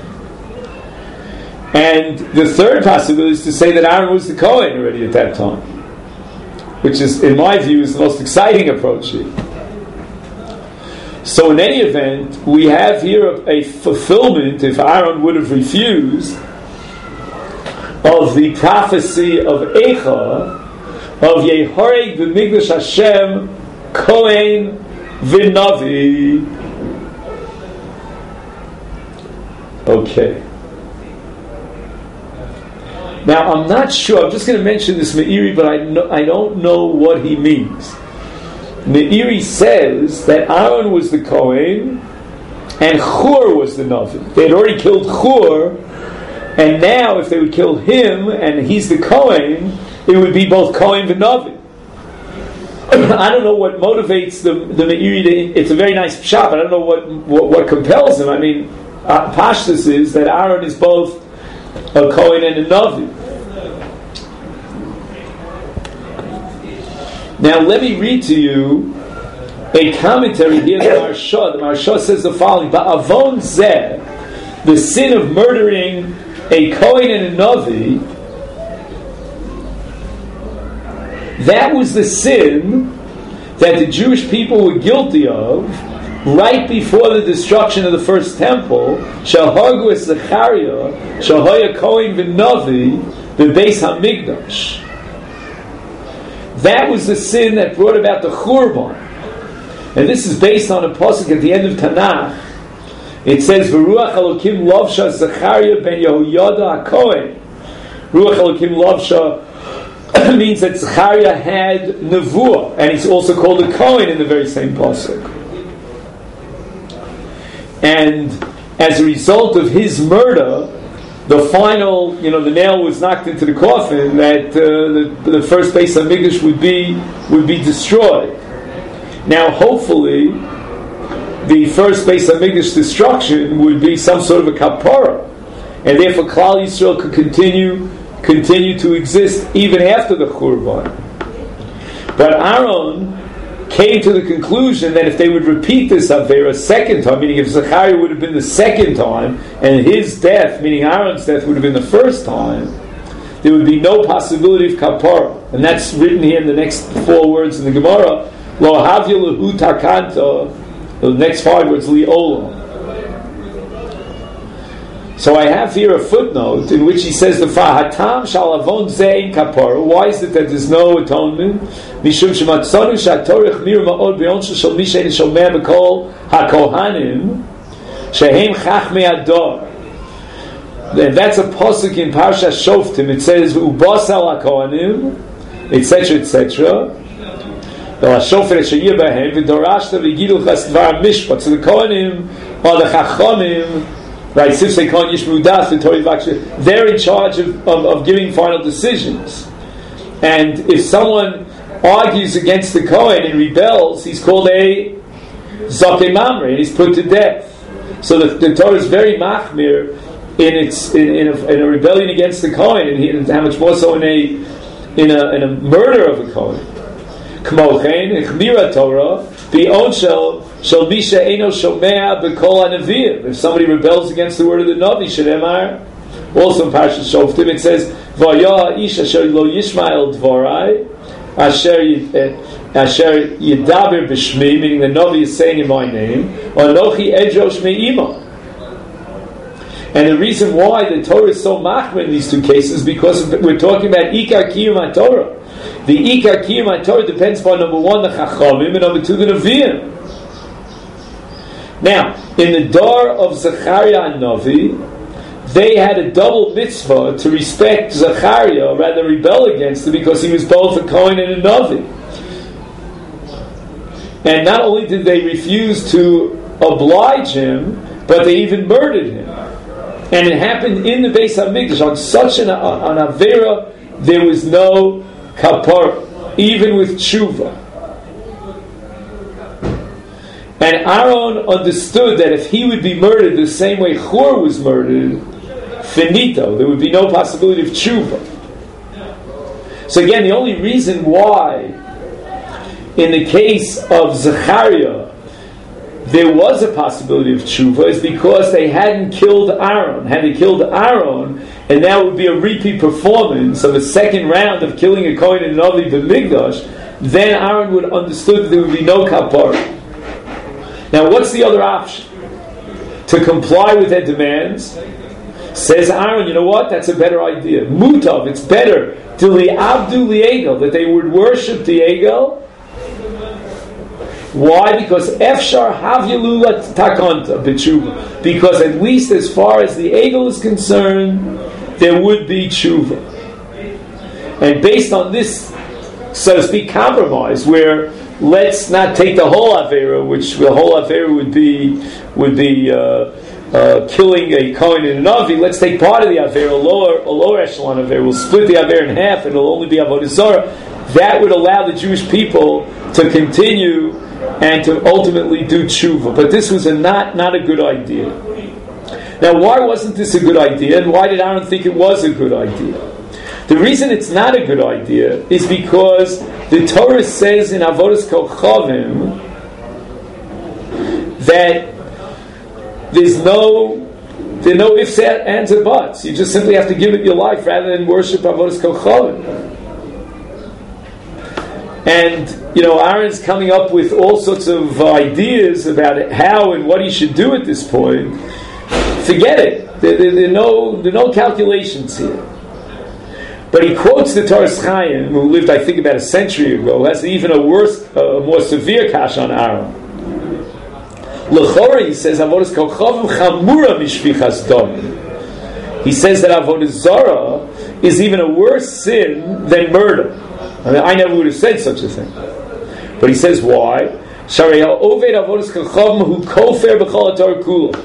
And the third possibility is to say that Aaron was the Kohen already at that time, which is, in my view, is the most exciting approach here. So in any event, we have here a, a fulfillment, if Aaron would have refused, of the prophecy of Eicha, of Yehoreg b'Mikdash Hashem Kohen v'Navi. Okay. Now I'm not sure. I'm just going to mention this Meiri, but I no, I don't know what he means. Meiri says that Aaron was the Kohen and Chur was the Navi. They had already killed Chur, and now if they would kill him and he's the Kohen, it would be both Kohen and Navi. I don't know what motivates the the Meiri. To, it's a very nice pshat, but I don't know what, what, what compels him. I mean, uh, Pashtus is that Aaron is both a Kohen and a Navi. Now let me read to you a commentary here. The Maharsha, the Maharsha says the following: Ba'avon zeh, the sin of murdering a Kohen and a Navi, that was the sin that the Jewish people were guilty of right before the destruction of the first temple. Shahagu es Zechariah, Shahaya Kohen v'Navi, the Beis Hamikdash. That was the sin that brought about the Churban. And this is based on a pasuk at the end of Tanakh. It says, V'ruach Elokim Lovsha Zechariah ben Yehoyada HaKohen. Ruach Elokim Lovsha means that Zechariah had Nevuah, and he's also called a Kohen in the very same pasuk. And as a result of his murder, the final, you know, the nail was knocked into the coffin that uh, the, the first Beis Hamikdash would be would be destroyed. Now, hopefully, the first Beis Hamikdash destruction would be some sort of a kapara, and therefore Klal Yisrael could continue continue to exist even after the Churban. But Aaron came to the conclusion that if they would repeat this Avera a second time, meaning if Zechariah would have been the second time, and his death, meaning Aaron's death, would have been the first time, there would be no possibility of kapara. And that's written here in the next four words in the Gemara, Lo havya lehu takanta, the next five words, li olam. So I have here a footnote in which he says the Fahatam shal avon zein kapara. Why is it that there's no atonement? Mishum shematzanu shatorich mir ma'od be'onshu shal mishen shomeh b'kol hakohanim shehem chachmei ador. And that's a pasuk in Parshas Shoftim. It says ubasal hakohanim, et cetera, et cetera. So the Kohanim are the Chachamim. Right, they're in charge of, of, of giving final decisions. And if someone argues against the Kohen and rebels, he's called a Zakei Mamre, and he's put to death. So the, the Torah is very machmir in its in, in, a, in a rebellion against the Kohen, and, he, and how much more so in a in a, in a murder of a Kohen. K'mochen, in Chmira Torah, the Onshel Shal Misha Eino Shomea B'Kol HaNeviim. If somebody rebels against the word of the Navi, Shemar. Also in Parashat Shoftim it says, V'yah Ish Asher Lo Yishmael Dvorai Asher Asher Yidaber B'Shmi, meaning the Navi is saying in my name, Anochi Edrosh Me'ima. And the reason why the Torah is so machmir in these two cases is because we're talking about Ikar Kiyum HaTorah. The Ikar Kiyum HaTorah depends upon number one, the Chachamim, and number two, the Nevi'im. Now, in the Dar of Zechariah and Navi, they had a double mitzvah to respect Zechariah, or rather rebel against him, because he was both a Kohen and a Navi. And not only did they refuse to oblige him, but they even murdered him. And it happened in the Beis HaMikdash. On such an, an Avera, there was no kapara. even with tshuva. And Aaron understood that if he would be murdered the same way Hur was murdered, finito, there would be no possibility of tshuva. So again, the only reason why in the case of Zechariah there was a possibility of tshuva is because they hadn't killed Aaron. Had they killed Aaron, and that would be a repeat performance of a second round of killing a Kohen and an Navi b'Mikdash, then Aaron would have understood that there would be no kapara. Now what's the other option? To comply with their demands? Says Aaron, you know what? That's a better idea. Mutav, it's better to li'abdu li'egel, that they would worship the Egel. Why? Because efshar havyalula takonta b'tshuva. Because at least as far as the Egel is concerned, there would be tshuva. And based on this, so to speak, compromise, where let's not take the whole avera, which the whole avera would be would be uh, uh, killing a Kohen and a Navi. Let's take part of the avera, a lower, a lower echelon avera. We'll split the avera in half, and it'll only be avodah zarah. That would allow the Jewish people to continue and to ultimately do tshuva. But this was a not not a good idea. Now, why wasn't this a good idea, and why did Aaron think it was a good idea? The reason it's not a good idea is because the Torah says in Avodas Kochavim that there's no there are no ifs, ands, or buts. You just simply have to give it your life rather than worship Avodas Kochavim. And, you know, Aaron's coming up with all sorts of ideas about how and what he should do at this point. Forget it. There, there, there, are, no, there are no calculations here. But he quotes the Toras Chaim, who lived, I think, about a century ago, who has even a worse, a more severe kash on Aaron. L'chora, he says, Avodas Kochavim chamura mishfichas dam. He says that Avodah Zarah is even a worse sin than murder. I mean, I never would have said such a thing. But he says, why? Sharei ha'oved Avodas Kochavim hu kofer b'chol haTorah kula.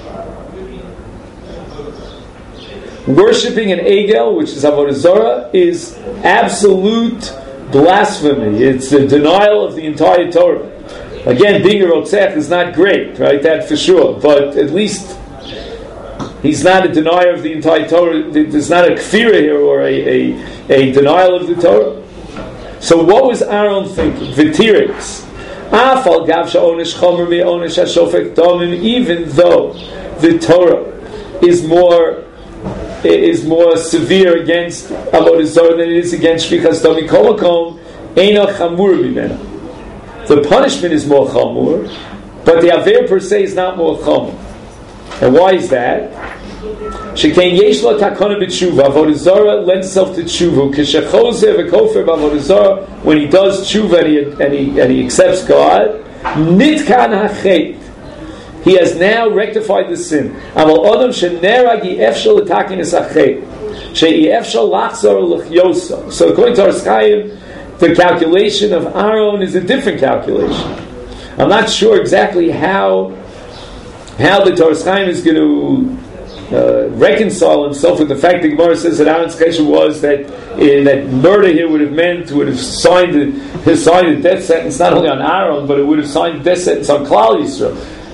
Worshipping an Egel, which is Avodah Zarah, is absolute blasphemy. It's the denial of the entire Torah. Again, being a Rotzech is not great, right? That for sure. But at least he's not a denier of the entire Torah. There's not a kfira here or a, a, a denial of the Torah. So what was Aaron thinking? V'tirex. Afal gav sha'onesh chomer mi'onesh ha'shofek domim, even though the Torah is more is more severe against Avodah Zarah than it is against Shfichas Dami Kol Makom, Eino Chamur Bimena. The punishment is more chamur, but the aver per se is not more chamur. And why is that? Shekein yesh lo takona b'tshuva. Avodah Zarah lends itself to tshuva. K'shechozeh v'kofer b'avodah Zarah, when he does tshuva and he, and he, and he accepts God, nitkan hachet. He has now rectified the sin. Aval odom shenerag yi'efshal l'takin es hachet. She'i'efshal lachzor l'chyosa. So according to Toras Chaim, the calculation of Aaron is a different calculation. I'm not sure exactly how how the Toras Chaim is going to Uh, reconcile himself with the fact that Gemara says that Aaron's chesed was that uh, that murder here would have meant would have signed the, his signed the death sentence not only on Aaron but it would have signed the death sentence on Klal Yisrael.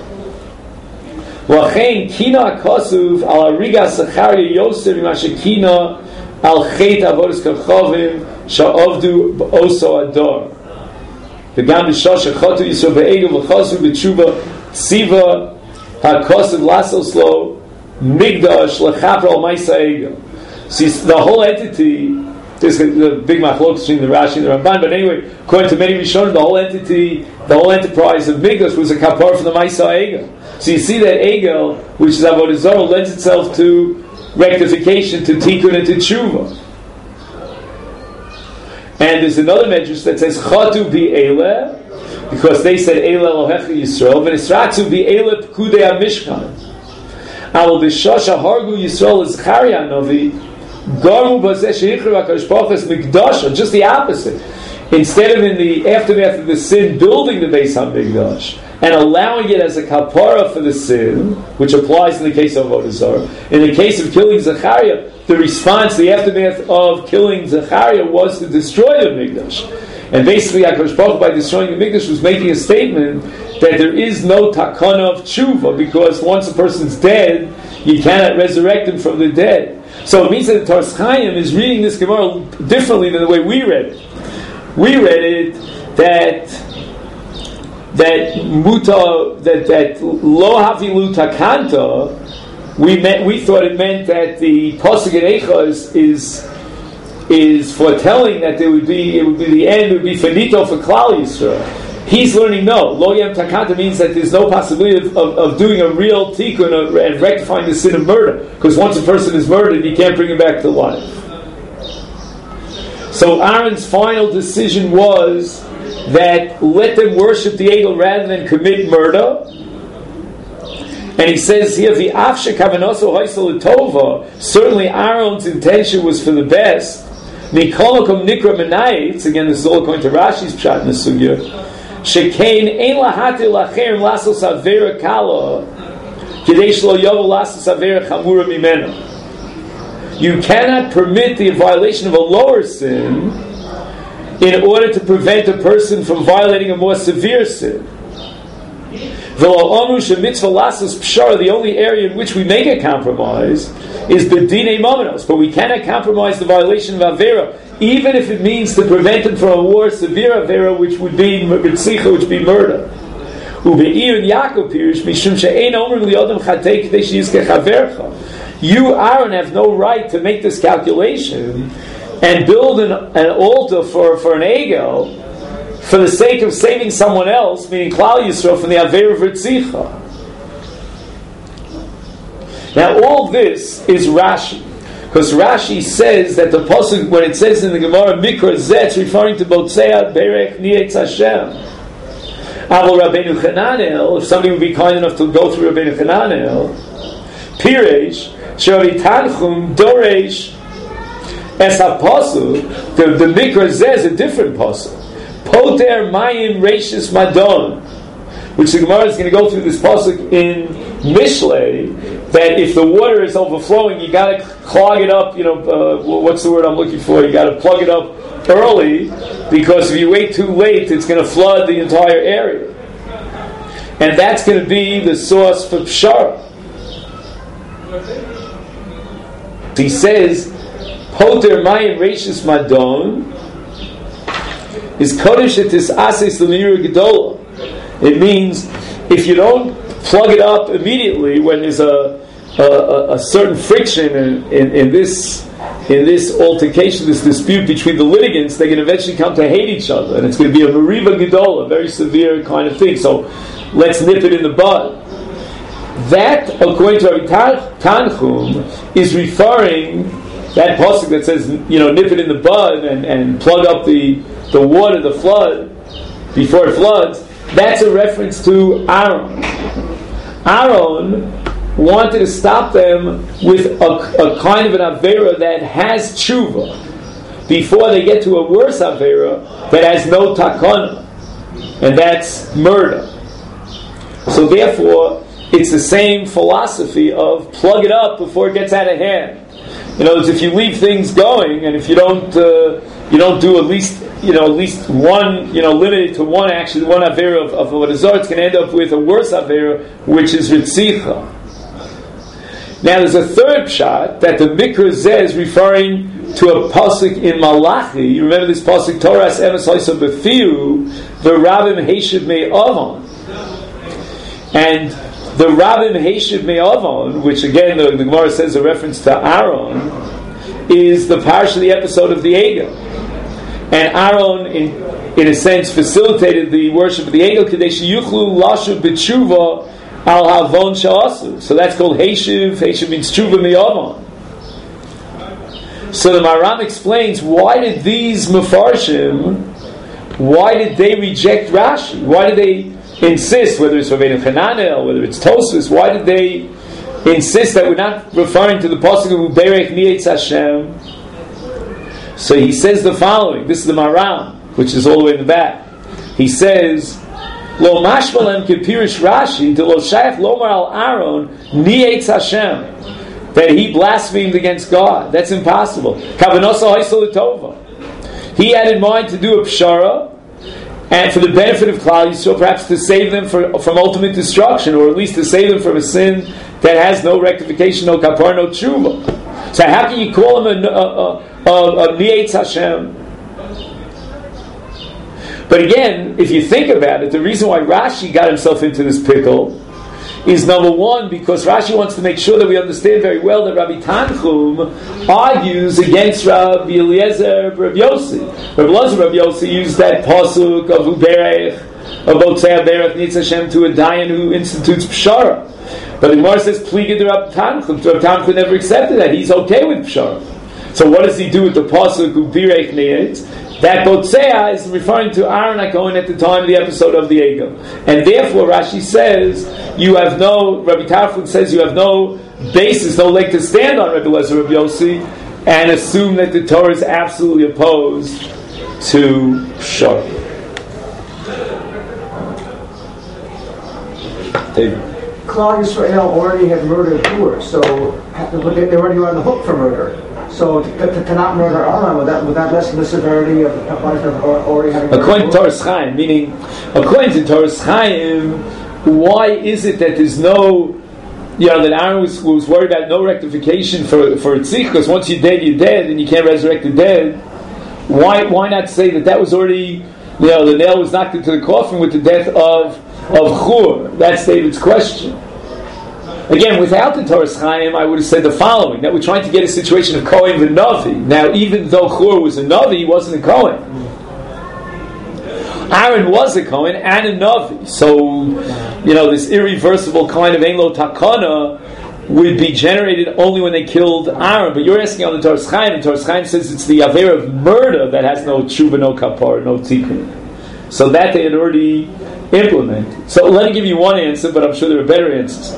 L'chein kina kosuv al ariga Zechariah Yosef imashekina al chet avodas kochavim sha'avdu oso ador. The gam b'shosha chotu Yisrael be'egel v'chosu b'tshuva tziva ha'kosuv lasoslo Migdash lechapra al ma'isa egel. See, the whole entity, there's a big machlok between the Rashi and the Ramban, but anyway, according to many Rishonim, the whole entity, the whole enterprise of Migdash was a kapar for the ma'isa egel. So you see that egel, which is Avodah Zarah, lends itself to rectification, to tikkun, and to tshuva. And there's another medrash that says chatu bi eleh, because they said eleh Elohecha Yisrael, but Isra'atu bi eleh pkudei hamishkan. Al b'shasha hargu Yisrael is Zechariah Novi garu b'zeh shehichru HaKadosh Baruch Hu es mikdasha. Just the opposite. Instead of in the aftermath of the sin building the Beis HaMikdash and allowing it as a kapara for the sin, which applies in the case of Avodah Zarah, in the case of killing Zechariah, the response, the aftermath of killing Zechariah was to destroy the Mikdash. And basically, HaKadosh Baruch Hu, by destroying the Mikdash, was making a statement that there is no takana of tshuva, because once a person's dead, you cannot resurrect him from the dead. So it means that the Toras Chaim is reading this Gemara differently than the way we read it. We read it that that muta that that lo havilu takanta. We meant we thought it meant that the pasuk in Eicha is, is is foretelling that there would be it would be the end, it would be finito for Klal Yisrael. He's learning no. Lo yam takanta means that there's no possibility of, of, of doing a real tikkun and rectifying the sin of murder, because once a person is murdered, you can't bring him back to life. So Aaron's final decision was that let them worship the Egel rather than commit murder. And he says here, the afshe kavanoso haisel tova. Certainly Aaron's intention was for the best. Mikolokom nikra menayitz. Again, this is all according to Rashi's pshat in the sugya. Shekain ein lahati lacherim lasos avera kala kadesh lo yovel lasos avera chamura mimena. You cannot permit the violation of a lower sin in order to prevent a person from violating a more severe sin. The only area in which we make a compromise is b'dinei momenos, but we cannot compromise the violation of avera, even if it means to prevent him from a more severe avera, which would be ritzicha, which would be murder. You, Aaron, have no right to make this calculation and build an, an altar for, for an egel for the sake of saving someone else, meaning Klal Yisrael, from the Avera of Ritzicha. Now all this is Rashi, because Rashi says that the pasuk, when it says in the Gemara Mikra Zeh, it's referring to Botzei Berech Nietz Hashem. Avol Rabbeinu Chananel, if somebody would be kind enough to go through Rabbeinu Chananel, Piresh Sheravi Tanchum Doresh Es HaPasuk, the, the Mikra Zeh is a different pasuk. Poter Mayim Reishis Madon, which the Gemara is going to go through this pasuk in Mishlei, that if the water is overflowing, you got to clog it up. You know, uh, what's the word I'm looking for? You got to plug it up early, because if you wait too late, it's going to flood the entire area, and that's going to be the source for Pshara. He says, Poter Mayim Reishis Madon is Kodesh etis ases l'mira gedola. It means if you don't plug it up immediately when there's a a, a certain friction in, in, in this in this altercation, this dispute between the litigants, they can eventually come to hate each other, and it's going to be a meriva gedola, a very severe kind of thing. So let's nip it in the bud. That, according to Rabbi Tanchum, is referring, that pasuk that says, you know, nip it in the bud and, and plug up the, the water, the flood, before it floods, that's a reference to Aaron. Aaron wanted to stop them with a, a kind of an Avera that has tshuva, before they get to a worse Avera that has no takana, and that's murder. So therefore, it's the same philosophy of plug it up before it gets out of hand. In other words, if you leave things going, and if you don't, uh, you don't do at least, you know, at least one, you know, limited to one action, one avera of, of what is it's going to end up with a worse avera, which is ritzicha. Now, there's a third shot that the Mikra Zeh is referring to a pasuk in Malachi. You remember this pasuk, Toras emes hoisa befiu, the Rabbim Heishiv me'avon, and the Rabbim Heishiv me'avon, which again the, the Gemara says a reference to Aaron, is the parsha, the episode of the Egel. And Aaron, in, in a sense, facilitated the worship of the Egel, Kadesh Yuchlu Lashu B'tshuva Al Havon Sha'asu. So that's called Heishiv. Heishiv means Tshuva me'avon. So the Maram explains, why did these Mefarshim, why did they reject Rashi? Why did they insist, whether it's Rabbeinu Chananel, whether it's Tosfos, why did they insist that we're not referring to the pasuk of Berech Nietz Hashem? So he says the following. This is the Maram, which is all the way in the back. He says, Lo mashmalem kepirish Rashi de lo shayach lomar al Aaron Nietz Hashem, that he blasphemed against God. That's impossible. Kavanosa haisel tova. He had in mind to do a pshara, and for the benefit of Klal Yisrael, perhaps to save them for, from ultimate destruction, or at least to save them from a sin that has no rectification, no kapar, no tshuva. So how can you call him a, a, a, a, a Nietz Hashem? But again, if you think about it, the reason why Rashi got himself into this pickle is number one, because Rashi wants to make sure that we understand very well that Rabbi Tanchum argues against Rabbi Eliezer, Rabbi Yossi. Rabbi Eliezer, Rabbi Yossi used that pasuk of Uberech, of Botzei Berech Nitz Hashem to a dayan who institutes Pshara. But the Gemara says, Pliga de Rabbi Tanchum. Rabbi Tanchum never accepted that. He's okay with Pshara. So what does he do with the pasuk Uberech Nitz? That Botzea is referring to Aaron HaKohen at the time of the episode of the Egel. And therefore Rashi says, you have no, Rabbi Tarfon says you have no basis, no leg to stand on Rabbi Eliezer, Rabbi Yossi, and assume that the Torah is absolutely opposed to Pshara. Klal Yisrael already had murdered Hur, so they already were on the hook for murder. So to, to, to not murder Aaron, would that, would that lessen the severity of the punishment of already having murdered? According to Torah Chaim, meaning, according to Torah Chaim, why is it that there's no, you know, that Aaron was, was worried about no rectification for for tzich, because once you're dead, you're dead, and you can't resurrect the dead. Why why not say that that was already, you know, the nail was knocked into the coffin with the death of of Chur? That's David's question. Again, without the Torah Chaim, I would have said the following: that we're trying to get a situation of Kohen and Navi. Now, even though Chur was a Navi, he wasn't a Kohen. Aaron was a Kohen and a Navi. So, you know, this irreversible kind of Ein Lo Takana would be generated only when they killed Aaron. But you're asking on the Torah Chaim, and Torah Chaim says it's the Aver of murder that has no tshuva, no kapar, no tikkun. So that they had already implemented. So let me give you one answer, but I'm sure there are better answers.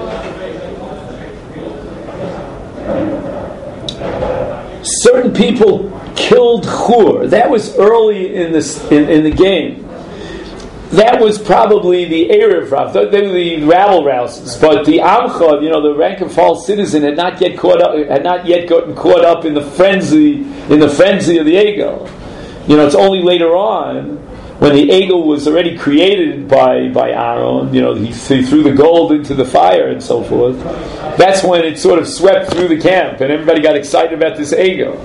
Certain people killed Chur. That was early in this in, in the game. That was probably the Erev Rav. They were the rabble rousers. But the Amcha, you know, the rank and file citizen, had not yet caught up. Had not yet gotten caught up in the frenzy in the frenzy of the Egel. You know, it's only later on, when the Egel was already created by, by Aaron, you know, he, he threw the gold into the fire and so forth. That's when it sort of swept through the camp, and everybody got excited about this Egel.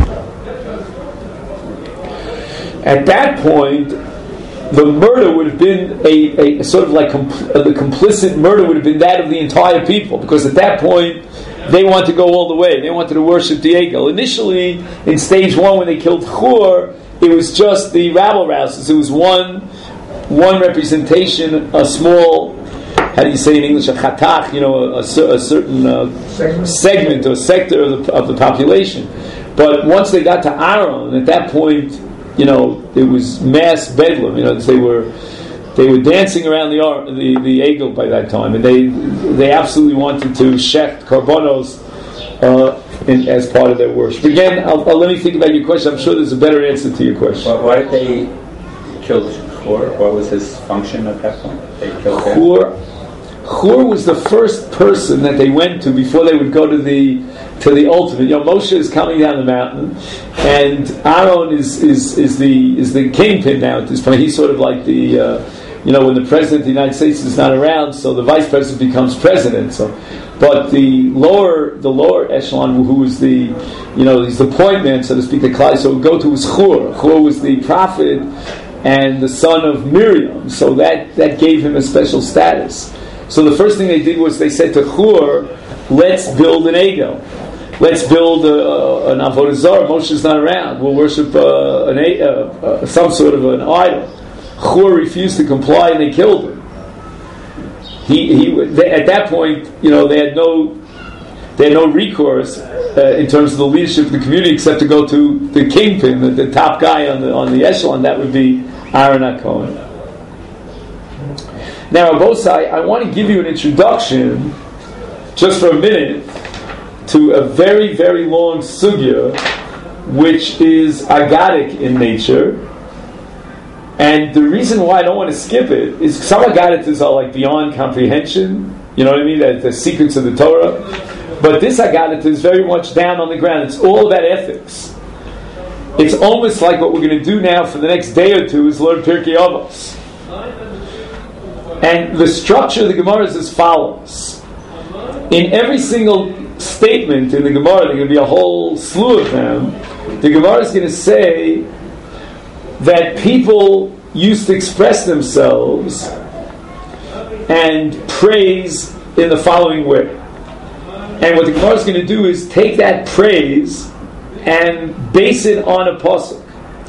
At that point, the murder would have been a, a sort of like compl- the complicit murder would have been that of the entire people, because at that point they wanted to go all the way. They wanted to worship the Egel. Initially, in stage one, when they killed Chur, it was just the rabble rousers. It was one one representation, a small, how do you say in English, a chatach, you know, a, a, a certain uh, segment. segment or sector of the, of the population. But once they got to Aaron, at that point, you know, it was mass bedlam. You know, they were they were dancing around the the the Egel by that time, and they they absolutely wanted to shecht karbonos uh, in, as part of their worship. Again, I'll, I'll let me think about your question. I'm sure there's a better answer to your question. Well, why did they kill Chur? What was his function at that point? They killed him. Chur, Chur was the first person that they went to before they would go to the to the ultimate. You know, Moshe is coming down the mountain, and Aaron is is, is the is the kingpin now at this point. He's sort of like the uh, you know, when the president of the United States is not around, so the vice president becomes president. So, but the lower the lower echelon, who was the you know he's the point man, so to speak, the Klal, so go to his Chur. Chur was the prophet and the son of Miriam, so that that gave him a special status. So the first thing they did was they said to Chur, let's build an Egel. Let's build a, a, an Avodah Zarah. Moshe's not around. We'll worship uh, an, uh, uh, some sort of an idol. Chur refused to comply, and they killed him. He, he, they, at that point, you know, they had no, they had no recourse uh, in terms of the leadership of the community, except to go to the kingpin, the, the top guy on the on the echelon. That would be Aaron HaKohen. Now, Abosai, I want to give you an introduction, just for a minute, to a very, very long sugya, which is agadic in nature. And the reason why I don't want to skip it is some agaditas are like beyond comprehension, you know what I mean, the, the secrets of the Torah. But this agadita is very much down on the ground. It's all about ethics. it's almost like what we're going to do now for the next day or two is learn Pirkei Avos. And the structure of the Gemara is as follows. In every single statement in the Gemara, there's going to be a whole slew of them. The Gemara is going to say that people used to express themselves and praise in the following way. And what the Gemara is going to do is take that praise and base it on a pasuk.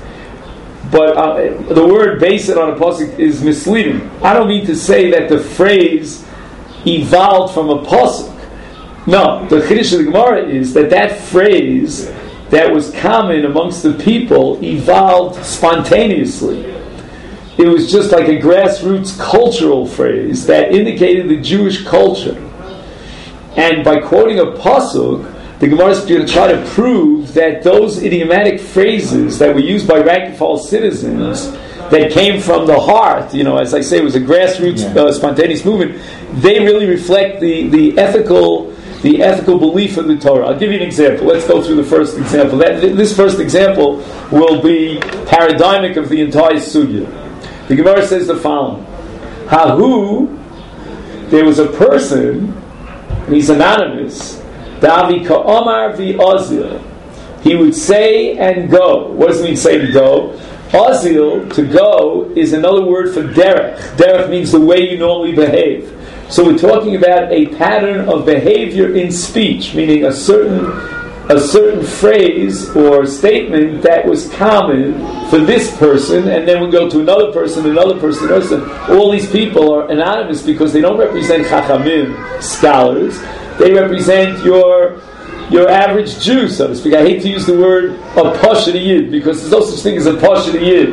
But uh, the word base it on a pasuk is misleading. I don't mean to say that the phrase evolved from a pasuk. No, the Chiddush of the Gemara is that that phrase that was common amongst the people evolved spontaneously. It was just like a grassroots cultural phrase that indicated the Jewish culture. And by quoting a pasuk, the Gemara is going to try to prove that those idiomatic phrases that were used by rank and file citizens that came from the heart, you know, as I say, it was a grassroots, yeah. uh, spontaneous movement, they really reflect the, the ethical the ethical belief of the Torah. I'll give you an example. Let's go through the first example. That, this first example will be paradigmic of the entire sugya. The Gemara says the following. Hahu, there was a person, he's anonymous, Davi ka'omar v'ozil. He would say and go. What does it mean say and go? Ozil, to go, is another word for derech. Derech means the way you normally behave. So we're talking about a pattern of behavior in speech, meaning a certain a certain phrase or statement that was common for this person, and then we go to another person, another person, another person. All these people are anonymous because they don't represent chachamim, scholars. They represent your your average Jew, so to speak. I hate to use the word a pasha yid because there's no such thing as a pasha yid.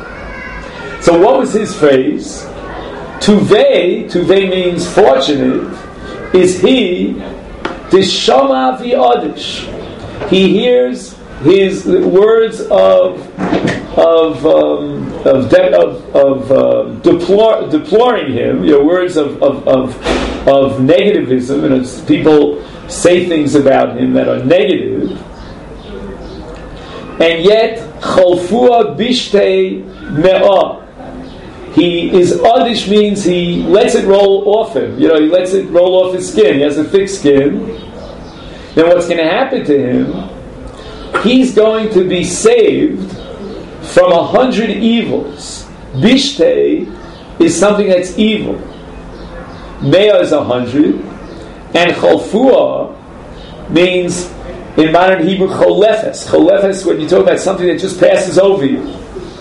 So what was his phrase? Tuvei, Tuvei means fortunate, is he, Dishama v'odish. He hears his words of of um, of, de- of, of uh, deplore, deploring him, your words of of, of of negativism, and as people say things about him that are negative, and yet cholfua bishtei me'ah. He is odish means he lets it roll off him. You know, he lets it roll off his skin. He has a thick skin. Then what's going to happen to him? He's going to be saved from a hundred evils. Bishtei is something that's evil. Mea is a hundred, and cholfua means in modern Hebrew cholefes. Cholefes, when you talk about something that just passes over you.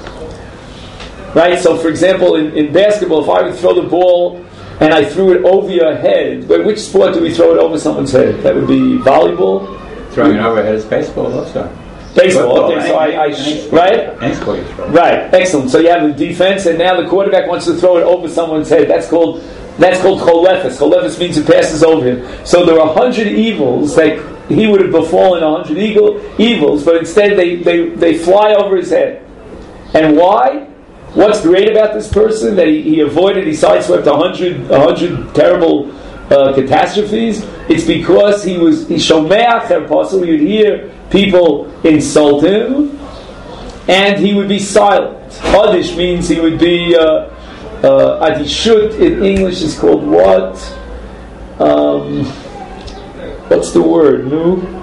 Right, so for example, in, in basketball, if I would throw the ball and I threw it over your head, wait, which sport do we throw it over someone's head? That would be volleyball? Throwing it over head is baseball also. Baseball, Football, okay, so I, I sh- right? Any sport you throw. Right, excellent. So you have the defense, and now the quarterback wants to throw it over someone's head. That's called that's called cholefes. Cholefes means it passes over him. So there are a hundred evils that he would have befallen a hundred eagle evils, but instead they, they, they fly over his head. And why? What's great about this person? That he, he avoided, he sideswept a hundred, a hundred terrible uh, catastrophes. It's because he was he shomeach her apostle. You'd hear people insult him, and he would be silent. Adish means he would be uh, uh, adishut in English is called what? Um, what's the word? No.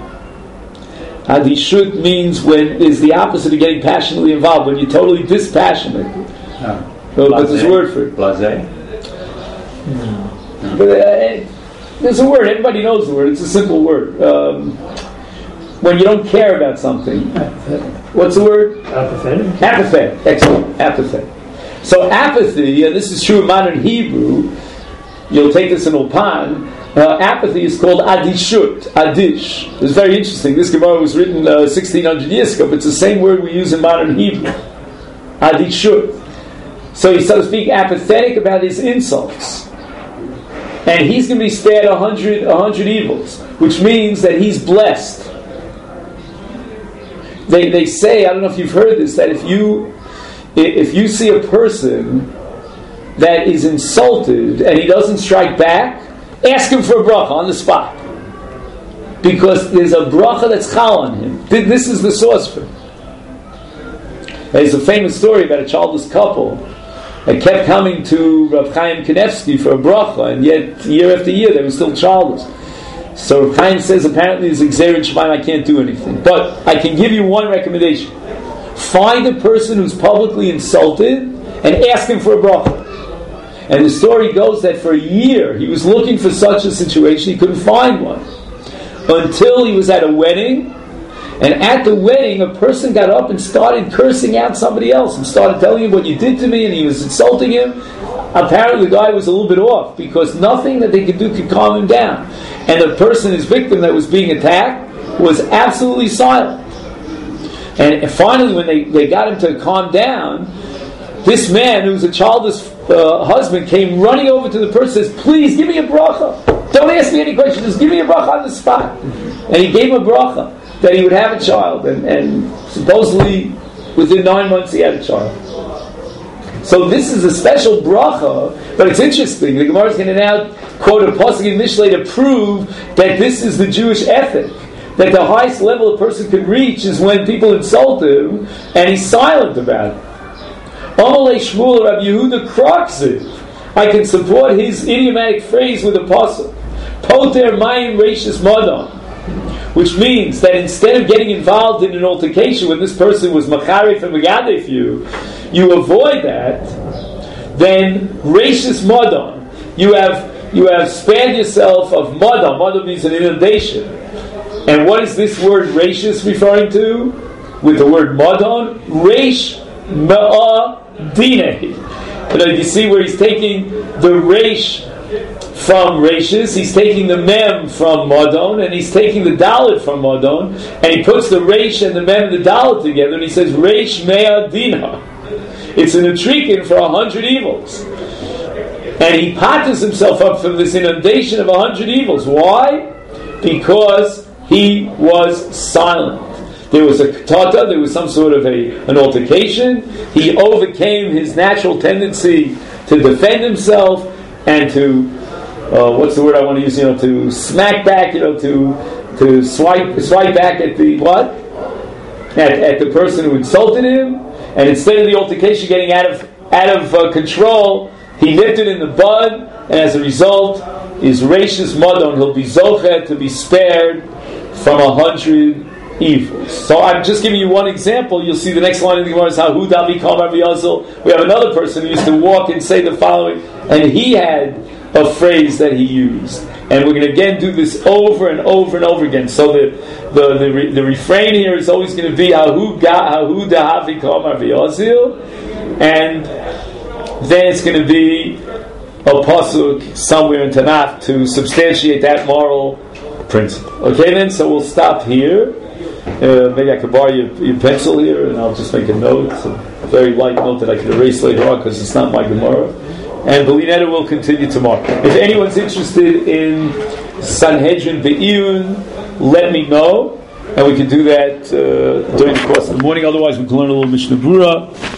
Adishut means when is the opposite of getting passionately involved, when you're totally dispassionate. No. So, but there's a word for it. Blasé? No. But uh, there's a word, everybody knows the word, it's a simple word. Um, when you don't care about something. Apathetic. What's the word? Apathetic. Apathetic. Excellent. Apathetic. So apathy, and this is true in modern Hebrew, you'll take this in Ulpan, Uh, apathy is called adishut, adish. It's very interesting. This Gemara was written uh, sixteen hundred years ago, but it's the same word we use in modern Hebrew. Adishut. So he's, so to speak, apathetic about his insults. And he's going to be spared a hundred, a hundred evils, which means that he's blessed. They, they say, I don't know if you've heard this, that if you, if you see a person that is insulted and he doesn't strike back, ask him for a bracha on the spot. Because there's a bracha that's chal on him. This is the source for it. There's a famous story about a childless couple that kept coming to Rav Chaim Kanevsky for a bracha, and yet year after year they were still childless. So Rav Chaim says apparently there's Gzeirah Shemaim, I can't do anything. But I can give you one recommendation. Find a person who's publicly insulted and ask him for a bracha. And the story goes that for a year he was looking for such a situation, he couldn't find one. Until he was at a wedding, and at the wedding a person got up and started cursing out somebody else and started telling him what you did to me, and he was insulting him. Apparently the guy was a little bit off because nothing that they could do could calm him down. And the person, his victim that was being attacked, was absolutely silent. And finally when they, they got him to calm down, this man who's a childless uh, husband came running over to the person and says, please give me a bracha. Don't ask me any questions, just give me a bracha on the spot. And he gave him a bracha that he would have a child, and, and supposedly within nine months he had a child. So this is a special bracha, but it's interesting. The Gemara is going to now quote a pasuk in Mishlei to prove that this is the Jewish ethic, that the highest level a person can reach is when people insult him and he's silent about it. Amalei Shmuel Rabbi Yehuda Kroksiv. I can support his idiomatic phrase with a pasuk. Poter mayim reishis madam. Which means that instead of getting involved in an altercation when this person was macharif and megadef you, you avoid that, then reishis madam. You have you have spared yourself of madam. Madam means an inundation. And what is this word reishis referring to? With the word madam, reish ma'a dineh. You know, you see where he's taking the reish from Reishis, he's taking the Mem from Madon, and he's taking the Dalet from Madon, and he puts the Reish and the Mem and the Dalet together, and he says, Reish Mea Dina. It's an utrikin for a hundred evils. And he patters himself up from this inundation of a hundred evils. Why? Because he was silent. There was a katata, there was some sort of a an altercation. He overcame his natural tendency to defend himself and to Uh, what's the word I want to use? You know, to smack back. You know, to to swipe swipe back at the what? At, at the person who insulted him. And instead of the altercation getting out of out of uh, control, he nipped it in the bud. And as a result, is Reishis Madon. He'll be zochet to be spared from a hundred evils. So I'm just giving you one example. You'll see the next line in the Gemara is Hahu Davi Kal Rabbi Yozel. We have another person who used to walk and say the following, and he had a phrase that he used, and we're going to again do this over and over and over again. So the the the, re, the refrain here is always going to be Hahu Hahu Dahavi Kal Rabbi Yozel, and then it's going to be a pasuk somewhere in Tanakh to substantiate that moral principle. Okay, then, so we'll stop here. Uh, maybe I could borrow your, your pencil here, and I'll just make a note, a very light note that I can erase later on because it's not my Gemara. And the Linetta will continue tomorrow. If anyone's interested in Sanhedrin Be'iyun, let me know, and we can do that uh, during the course of the morning. Otherwise, we can learn a little Mishnah Berurah.